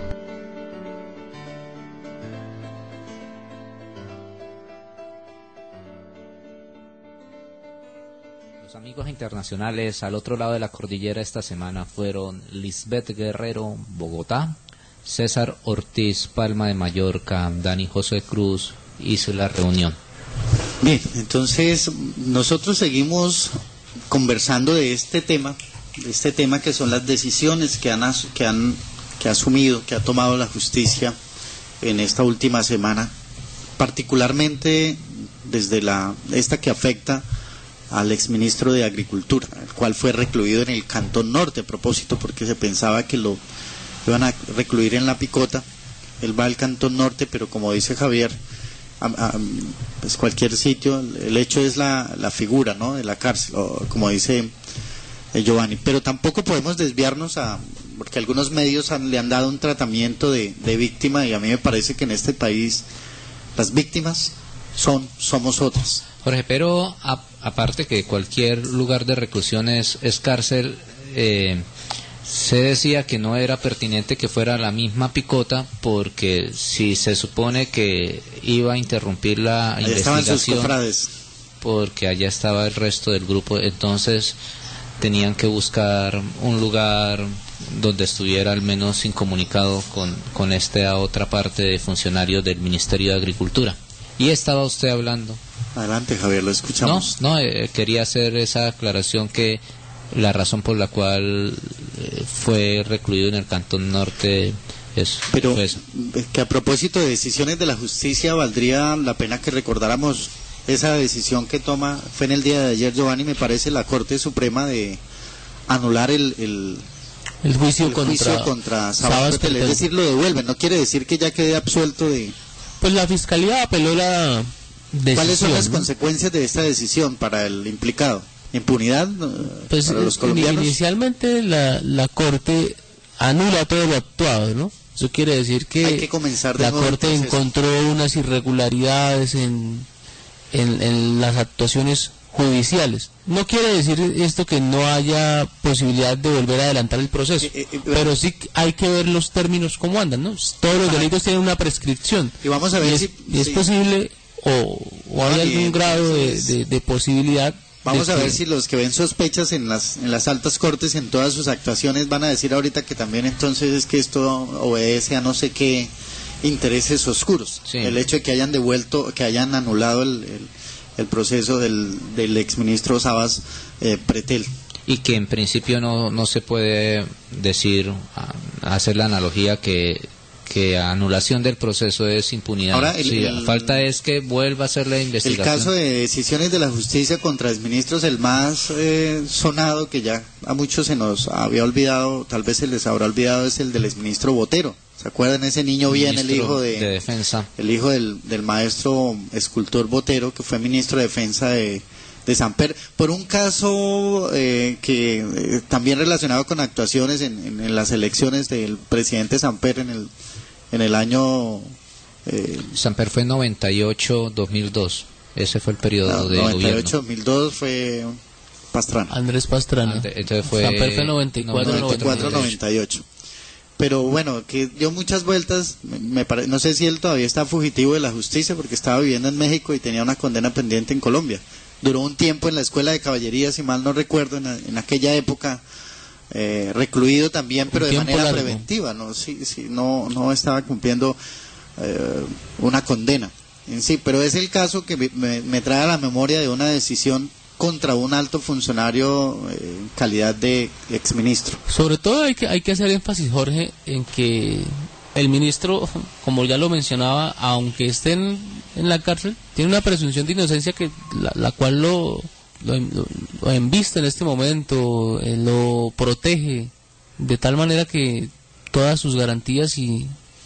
Los amigos internacionales al otro lado de la cordillera esta semana fueron Lisbeth Guerrero, Bogotá; César Ortiz, Palma de Mallorca; Dani José Cruz, Isla Reunión. Bien, entonces nosotros seguimos conversando de este tema que son las decisiones que ha asumido, que ha tomado la justicia en esta última semana, particularmente desde esta que afecta al exministro de Agricultura, el cual fue recluido en el Cantón Norte, a propósito, porque se pensaba que lo iban a recluir en La Picota. Él va al Cantón Norte, pero como dice Javier, pues cualquier sitio, el hecho es la figura, ¿no?, de la cárcel, o como dice Giovanni. Pero tampoco podemos desviarnos porque algunos medios le han dado un tratamiento de víctima, y a mí me parece que en este país las víctimas somos otras. Jorge, pero aparte que cualquier lugar de reclusión es cárcel, se decía que no era pertinente que fuera la misma Picota, porque si se supone que iba a interrumpir la allá investigación, estaban sus cofrades, porque allá estaba el resto del grupo, entonces tenían que buscar un lugar donde estuviera al menos incomunicado con esta otra parte de funcionarios del Ministerio de Agricultura. Y estaba usted hablando. Adelante, Javier, lo escuchamos. No, quería hacer esa aclaración, que la razón por la cual fue recluido en el Cantón Norte pero fue eso. Que a propósito de decisiones de la justicia, valdría la pena que recordáramos esa decisión que fue en el día de ayer, Giovanni, me parece, la Corte Suprema, de anular el juicio contra Sabas Pretel. Es decir, lo devuelven, no quiere decir que ya quede absuelto de... Pues la Fiscalía apeló la decisión. ¿Cuáles son las consecuencias de esta decisión para el implicado? ¿Impunidad pues para los colombianos? Inicialmente la Corte anula todo lo actuado, ¿no? Eso quiere decir que la Corte encontró unas irregularidades en las actuaciones judiciales. No quiere decir esto que no haya posibilidad de volver a adelantar el proceso, pero sí hay que ver los términos cómo andan, ¿no? Todos los delitos tienen una prescripción, y vamos a ver si es posible o hay algún grado de posibilidad. Vamos a ver si los que ven sospechas en las altas cortes, en todas sus actuaciones, van a decir ahorita que también entonces es que esto obedece a no sé qué intereses oscuros. Sí. El hecho de que hayan que hayan anulado el proceso del exministro Sabas Pretel. Y que en principio no se puede hacer la analogía que anulación del proceso es impunidad. Ahora, falta es que vuelva a hacer la investigación. El caso de decisiones de la justicia contra exministros, el más sonado, que ya a muchos se nos había olvidado, tal vez se les habrá olvidado, es el del exministro Botero. ¿Se acuerdan? Ese niño bien, el hijo de Defensa. El hijo del maestro escultor Botero, que fue ministro de Defensa de Samper, por un caso que también relacionado con actuaciones en las elecciones del presidente Samper en el año... Samper fue 98-2002, ese fue el periodo de 98-2002 fue Pastrana. Andrés Pastrana. Entonces fue Samper 94-98. Pero bueno, que dio muchas vueltas, no sé si él todavía está fugitivo de la justicia porque estaba viviendo en México y tenía una condena pendiente en Colombia. Duró un tiempo en la escuela de caballería, si mal no recuerdo, en aquella época, recluido también, pero de manera largo. Preventiva, no estaba cumpliendo una condena en sí, pero es el caso que me trae a la memoria de una decisión contra un alto funcionario en calidad de exministro. Sobre todo hay que hacer énfasis, Jorge, en que el ministro, como ya lo mencionaba, aunque esté en la cárcel, tiene una presunción de inocencia que la cual lo embiste en este momento, lo protege de tal manera que todas sus garantías y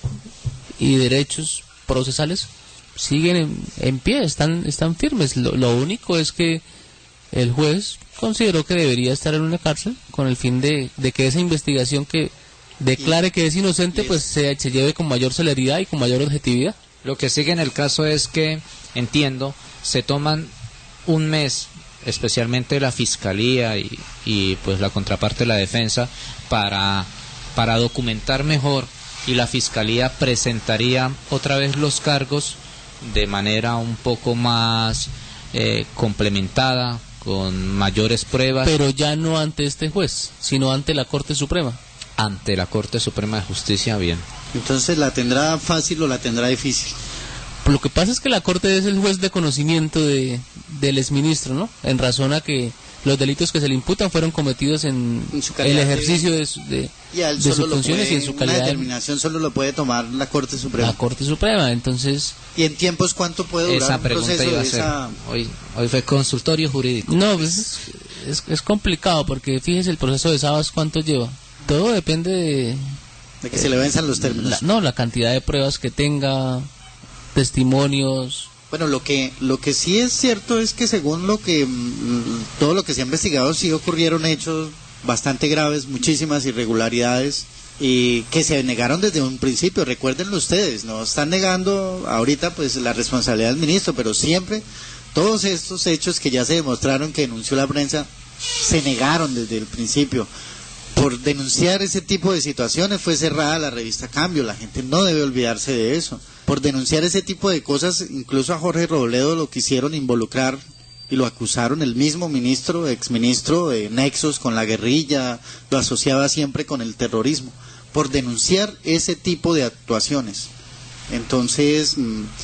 derechos procesales siguen en pie, están firmes. Lo único es que el juez consideró que debería estar en una cárcel con el fin de que esa investigación que declare que es inocente pues se lleve con mayor celeridad y con mayor objetividad. Lo que sigue en el caso es que, entiendo, se toman un mes, especialmente la fiscalía y pues la contraparte de la defensa, para documentar mejor, y la fiscalía presentaría otra vez los cargos de manera un poco más complementada, con mayores pruebas. Pero ya no ante este juez, sino ante la Corte Suprema. Ante la Corte Suprema de Justicia, bien. Entonces, ¿la tendrá fácil o la tendrá difícil? Lo que pasa es que la Corte es el juez de conocimiento del exministro, ¿no? En razón a que los delitos que se le imputan fueron cometidos en el ejercicio de sus funciones y en su calidad. Una determinación solo lo puede tomar la Corte Suprema. La Corte Suprema, entonces. ¿Y en tiempos cuánto puede durar esa un pregunta proceso iba de a ser. Hoy fue consultorio jurídico. No, pues es complicado porque fíjese el proceso de Sabas cuánto lleva. Todo depende de que se le venzan los términos. La cantidad de pruebas que tenga, testimonios. Bueno, lo que sí es cierto es que según todo lo que se ha investigado, sí ocurrieron hechos bastante graves, muchísimas irregularidades, y que se negaron desde un principio. Recuérdenlo ustedes, no están negando ahorita pues la responsabilidad del ministro, pero siempre todos estos hechos que ya se demostraron, que denunció la prensa, se negaron desde el principio. Por denunciar ese tipo de situaciones fue cerrada la revista Cambio, la gente no debe olvidarse de eso. Por denunciar ese tipo de cosas, incluso a Jorge Robledo lo quisieron involucrar y lo acusaron el mismo ministro, exministro, de nexos con la guerrilla, lo asociaba siempre con el terrorismo, por denunciar ese tipo de actuaciones. Entonces,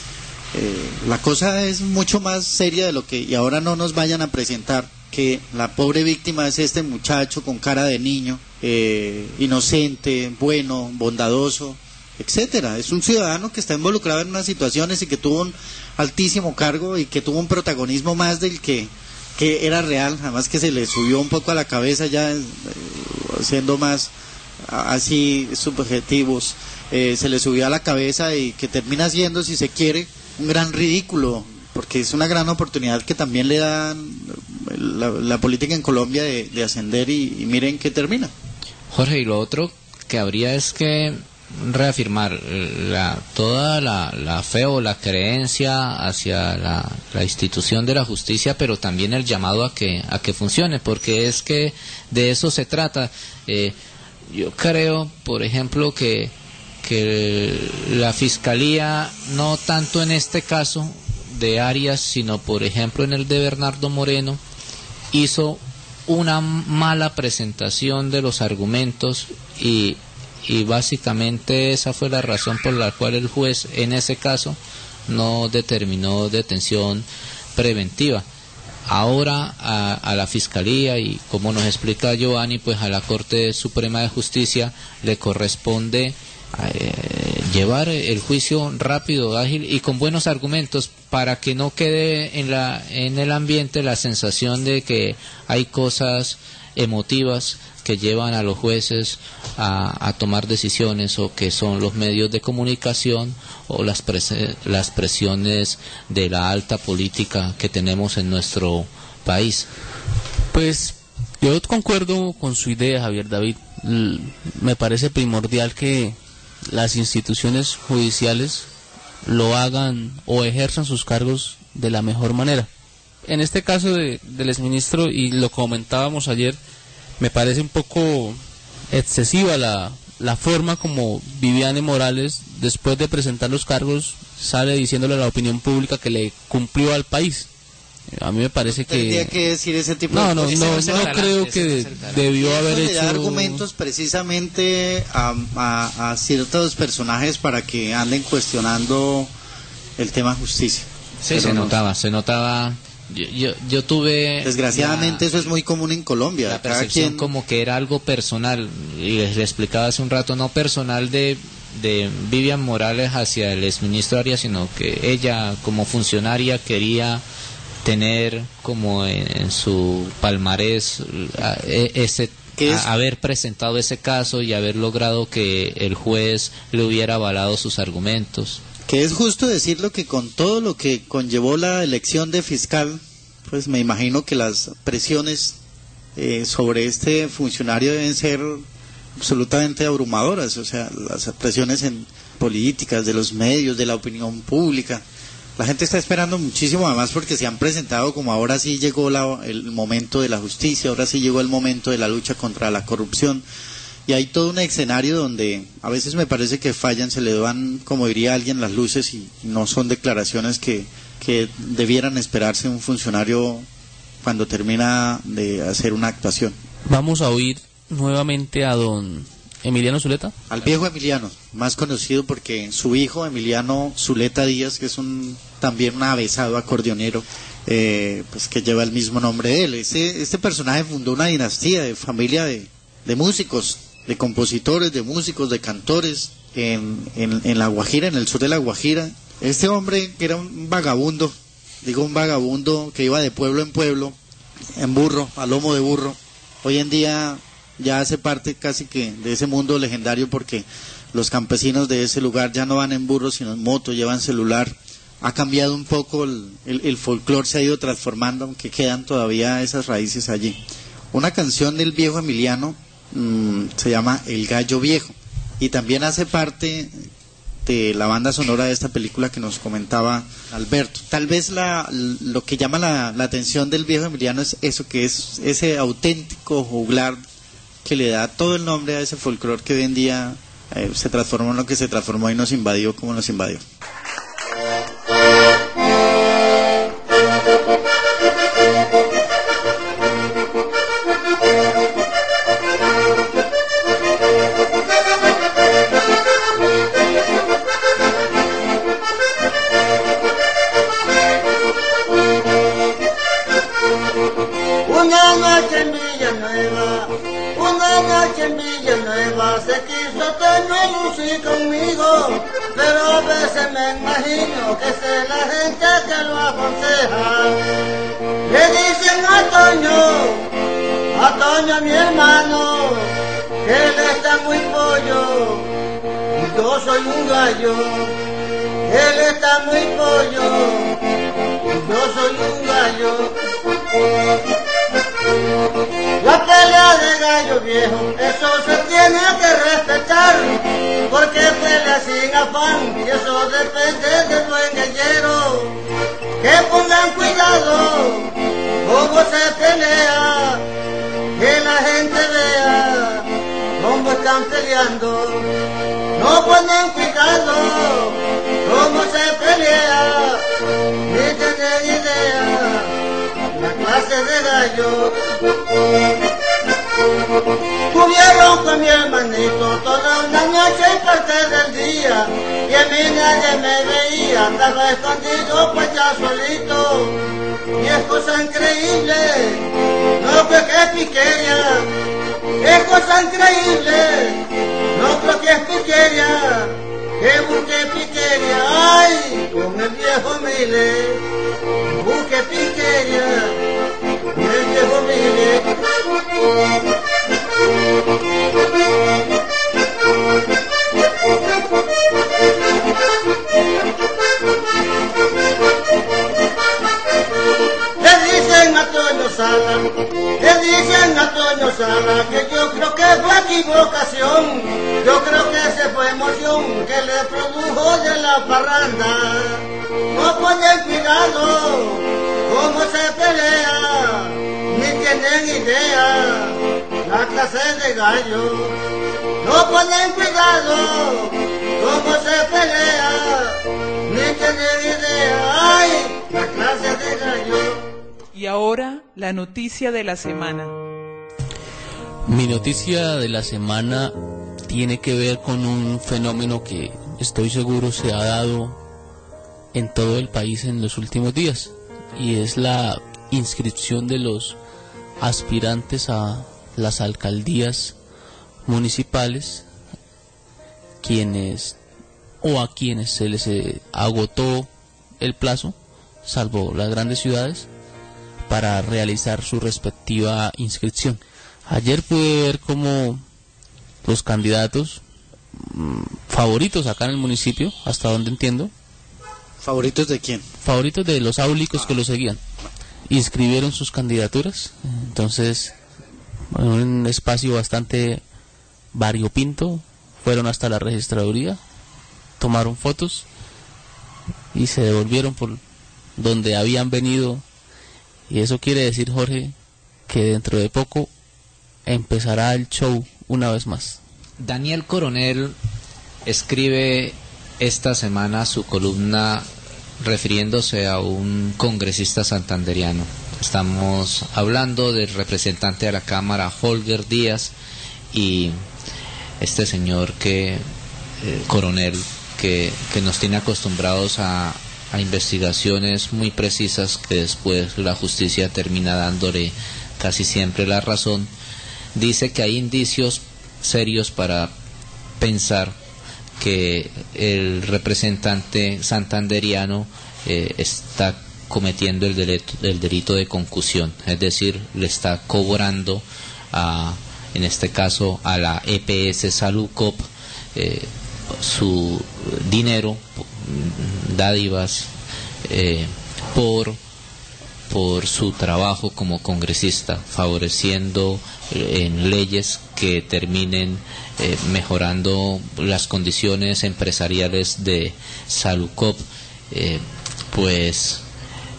la cosa es mucho más seria de lo que, y ahora no nos vayan a presentar que la pobre víctima es este muchacho con cara de niño, inocente, bueno, bondadoso, etcétera. Es un ciudadano que está involucrado en unas situaciones y que tuvo un altísimo cargo y que tuvo un protagonismo más del que era real, además que se le subió un poco a la cabeza ya, siendo más así subjetivos, se le subió a la cabeza y que termina siendo, si se quiere, un gran ridículo, porque es una gran oportunidad que también le dan la política en Colombia de ascender y miren qué termina. Jorge, y lo otro que habría es que reafirmar toda la fe o la creencia hacia la institución de la justicia, pero también el llamado a que funcione, porque es que de eso se trata. Yo creo, por ejemplo, que la Fiscalía, no tanto en este caso de Arias, sino por ejemplo en el de Bernardo Moreno, hizo una mala presentación de los argumentos y básicamente esa fue la razón por la cual el juez en ese caso no determinó detención preventiva. Ahora a la Fiscalía y, como nos explica Giovanni, pues a la Corte Suprema de Justicia le corresponde llevar el juicio rápido, ágil y con buenos argumentos, para que no quede en el ambiente la sensación de que hay cosas emotivas que llevan a los jueces a tomar decisiones, o que son los medios de comunicación o las presiones de la alta política que tenemos en nuestro país. Pues yo concuerdo con su idea, Javier David. Me parece primordial que las instituciones judiciales lo hagan o ejerzan sus cargos de la mejor manera. en este caso del exministro, y lo comentábamos ayer, me parece un poco excesiva la forma como Viviane Morales, después de presentar los cargos, sale diciéndole a la opinión pública que le cumplió al país. A mí me parece que... Tendría que decir ese tipo de cosas. No creo que debió haber hecho... argumentos precisamente a ciertos personajes para que anden cuestionando el tema justicia. Sí, pero se notaba. Yo tuve... Desgraciadamente eso es muy común en Colombia. La percepción como que era algo personal, y les explicaba hace un rato, no personal de Vivian Morales hacia el exministro Arias, sino que ella como funcionaria quería tener como en su palmarés haber presentado ese caso y haber logrado que el juez le hubiera avalado sus argumentos. Que es justo decirlo, que con todo lo que conllevó la elección de fiscal, pues me imagino que las presiones sobre este funcionario deben ser absolutamente abrumadoras, o sea, las presiones en políticas, de los medios, de la opinión pública. La gente está esperando muchísimo, además porque se han presentado como ahora sí llegó el momento de la justicia, ahora sí llegó el momento de la lucha contra la corrupción, y hay todo un escenario donde a veces me parece que fallan, se le dan, como diría alguien, las luces, y no son declaraciones que debieran esperarse un funcionario cuando termina de hacer una actuación. Vamos a oír nuevamente a don Emiliano Zuleta. Al viejo Emiliano, más conocido porque su hijo Emiliano Zuleta Díaz, que es también un avesado acordeonero, pues que lleva el mismo nombre de él. Este personaje fundó una dinastía de familia de músicos, de compositores, de músicos, de cantores en La Guajira, en el sur de La Guajira. Este hombre, que era un vagabundo que iba de pueblo en pueblo, en burro, a lomo de burro, hoy en día ya hace parte casi que de ese mundo legendario, porque los campesinos de ese lugar ya no van en burro sino en moto, llevan celular. Ha cambiado un poco el folclore, se ha ido transformando, aunque quedan todavía esas raíces allí. Una canción del viejo Emiliano se llama El Gallo Viejo, y también hace parte de la banda sonora de esta película que nos comentaba Alberto. Tal vez lo que llama la atención del viejo Emiliano es eso, que es ese auténtico juglar que le da todo el nombre a ese folclore que hoy en día se transformó en lo que se transformó y nos invadió como nos invadió. Se quiso tener lucir conmigo, pero a veces me imagino que es la gente que lo aconseja. Le dicen a Toño mi hermano, que él está muy pollo y yo soy un gallo. Él está muy pollo y yo soy un gallo. La pelea de gallo viejo, eso se tiene que respetar, porque pelea sin afán, y eso depende del buen gallero. Que pongan cuidado cómo se pelea, que la gente vea cómo están peleando. No ponen cuidado cómo se pelea, ni tener idea la clase de gallo. Tuvieron con mi hermanito toda una noche y parte del día, y a mí nadie me veía, andaba escondido pues ya solito. Y es cosa increíble, no creo que es piquería, es cosa increíble, no creo que es piquería, que busque piquería, ay, con el viejo Mile, busque piquería, con el viejo Mile. Le dicen a Toño Sala que yo creo que fue equivocación, yo creo que se fue emoción que le produjo de la parranda. No ponen cuidado cómo se pelea, ni tienen idea, la clase de gallo, no ponen cuidado, cómo se pelea, ni tienen idea, ay, la clase de gallo. Y ahora, la noticia de la semana. Mi noticia de la semana tiene que ver con un fenómeno que estoy seguro se ha dado en todo el país en los últimos días, y es la inscripción de los aspirantes a las alcaldías municipales, a quienes se les agotó el plazo, salvo las grandes ciudades, para realizar su respectiva inscripción. Ayer pude ver cómo los candidatos favoritos acá en el municipio, hasta donde entiendo. ¿Favoritos de quién? Favoritos de los áulicos que lo seguían. Inscribieron sus candidaturas, entonces en un espacio bastante variopinto, fueron hasta la registraduría, tomaron fotos y se devolvieron por donde habían venido. Y eso quiere decir, Jorge, que dentro de poco empezará el show una vez más. Daniel Coronel escribe esta semana su columna refiriéndose a un congresista santanderiano. Estamos hablando del representante de la Cámara, Holger Díaz, y este señor Coronel, que nos tiene acostumbrados a investigaciones muy precisas que después la justicia termina dándole casi siempre la razón. Dice que hay indicios serios para pensar que el representante santanderiano está cometiendo el delito de concusión, es decir, le está cobrando en este caso a la EPS Salud-COP su dinero, dádivas, por su trabajo como congresista, favoreciendo en leyes que terminen mejorando las condiciones empresariales de Salud-COP. Pues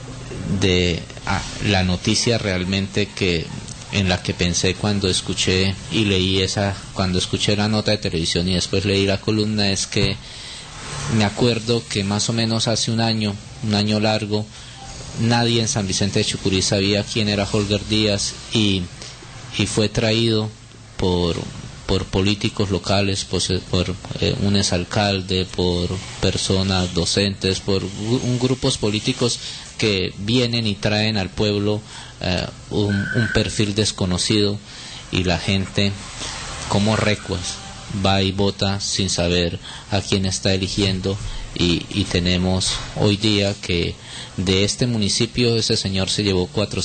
la noticia realmente en la que pensé cuando escuché y leí cuando escuché la nota de televisión y después leí la columna, es que me acuerdo que más o menos hace un año largo, nadie en San Vicente de Chucurí sabía quién era Holger Díaz, y fue traído por políticos locales, por un exalcalde, por personas docentes, por grupos políticos que vienen y traen al pueblo un perfil desconocido, y la gente como recuas va y vota sin saber a quién está eligiendo, y tenemos hoy día que de este municipio ese señor se llevó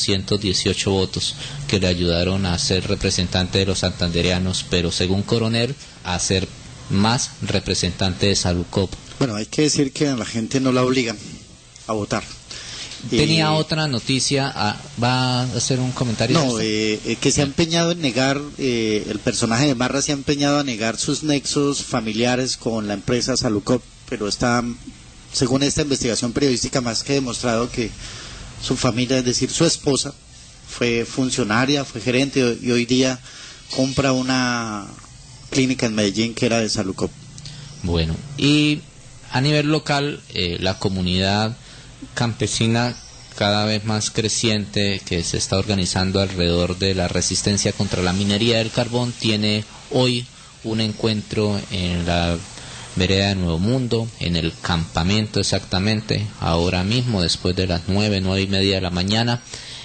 418 votos que le ayudaron a ser representante de los santandereanos, pero según Coronel a ser más representante de Salud-COP. Bueno, hay que decir que a la gente no la obligan a votar. Tenía otra noticia, ¿va a hacer un comentario? No, que se ha empeñado en negar, el personaje de Marra se ha empeñado a negar sus nexos familiares con la empresa Salud-COP, pero está, según esta investigación periodística, más que demostrado que su familia, es decir, su esposa, fue funcionaria, fue gerente y hoy día compra una clínica en Medellín que era de Salud-COP. Bueno, y a nivel local, la comunidad campesina cada vez más creciente que se está organizando alrededor de la resistencia contra la minería del carbón tiene hoy un encuentro en la vereda de Nuevo Mundo, en el campamento exactamente, ahora mismo después de las 9:30 de la mañana.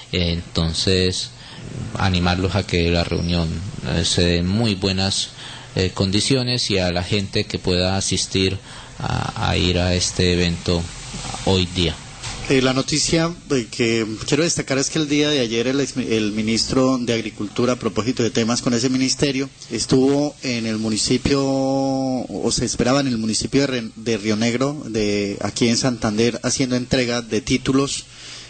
Entonces animarlos a que la reunión se dé en muy buenas condiciones, y a la gente que pueda asistir a ir a este evento hoy día. La noticia que quiero destacar es que el día de ayer el ministro de Agricultura, a propósito de temas con ese ministerio, estuvo en el municipio, o se esperaba en el municipio de Río Negro, aquí en Santander, haciendo entrega de títulos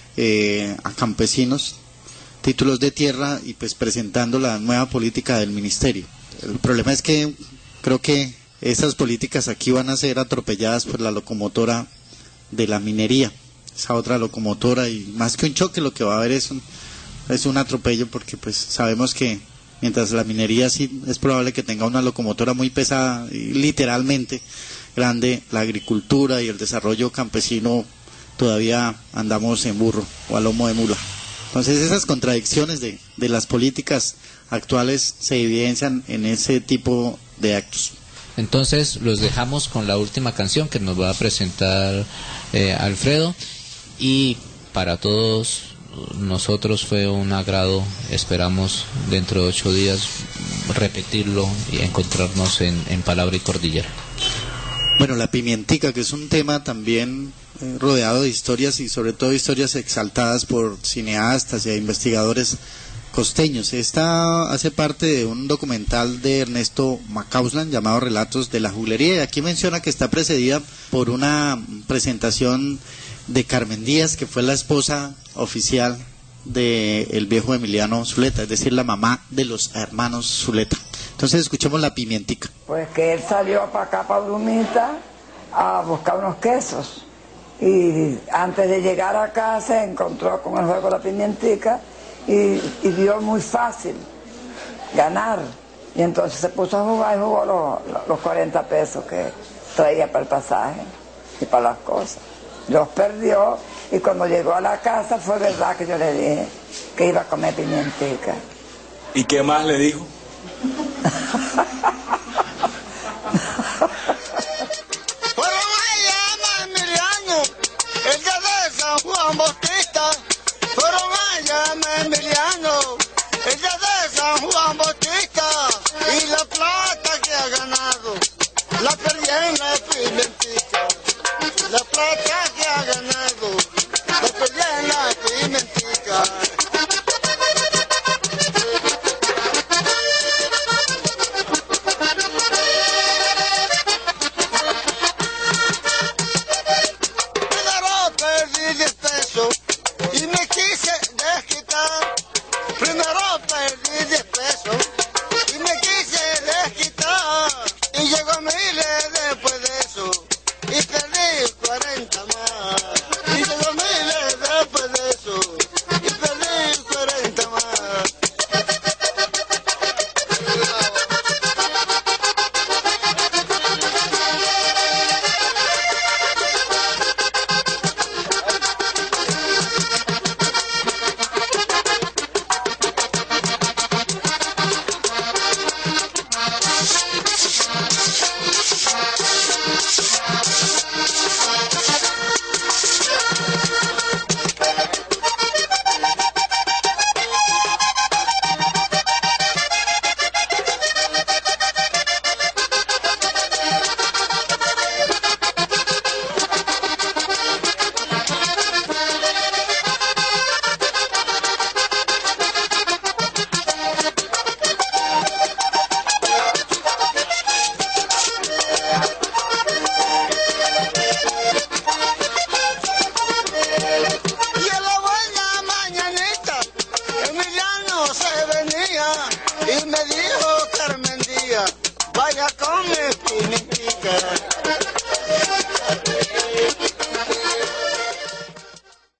a campesinos, títulos de tierra, y pues presentando la nueva política del ministerio. El problema es que creo que esas políticas aquí van a ser atropelladas por la locomotora de la minería. esa otra locomotora, y más que un choque lo que va a haber es un atropello, porque pues sabemos que mientras la minería sí es probable que tenga una locomotora muy pesada y literalmente grande, la agricultura y el desarrollo campesino todavía andamos en burro o a lomo de mula. Entonces esas contradicciones de las políticas actuales se evidencian en ese tipo de actos. Entonces los dejamos con la última canción que nos va a presentar Alfredo, y para todos nosotros fue un agrado. Esperamos dentro de 8 días repetirlo y encontrarnos en Palabra y Cordillera. Bueno, la pimientica, que es un tema también rodeado de historias, y sobre todo historias exaltadas por cineastas y investigadores costeños. Esta hace parte de un documental de Ernesto Macauslan llamado Relatos de la Juglería, y aquí menciona que está precedida por una presentación de Carmen Díaz, que fue la esposa oficial del viejo Emiliano Zuleta, es decir, la mamá de los hermanos Zuleta. Entonces escuchemos la pimientica. Pues que él salió para acá, para Brumita, a buscar unos quesos, y antes de llegar acá se encontró con el juego de la pimientica y vio muy fácil ganar, y entonces se puso a jugar y jugó los 40 pesos que traía para el pasaje y para las cosas. Los perdió, y cuando llegó a la casa fue verdad que yo le dije que iba a comer pimientica. ¿Y qué más le dijo? Fueron allá Emiliano, el día de San Juan Bautista. Fueron allá Emiliano, el día de San Juan Bautista. Y la plata que ha ganado la perdí en la pimientica. La plata que ha ganado la perdí en la pimientica. Primero perdí 10 pesos y me quise desquitar. Primero perdí 10 pesos y me quise desquitar. Y llegó Miles después de eso y perdí 40 más. Y llegó Miles después de eso y perdí 40 más. Y a la buena mañanita, Emiliano se venía y me dijo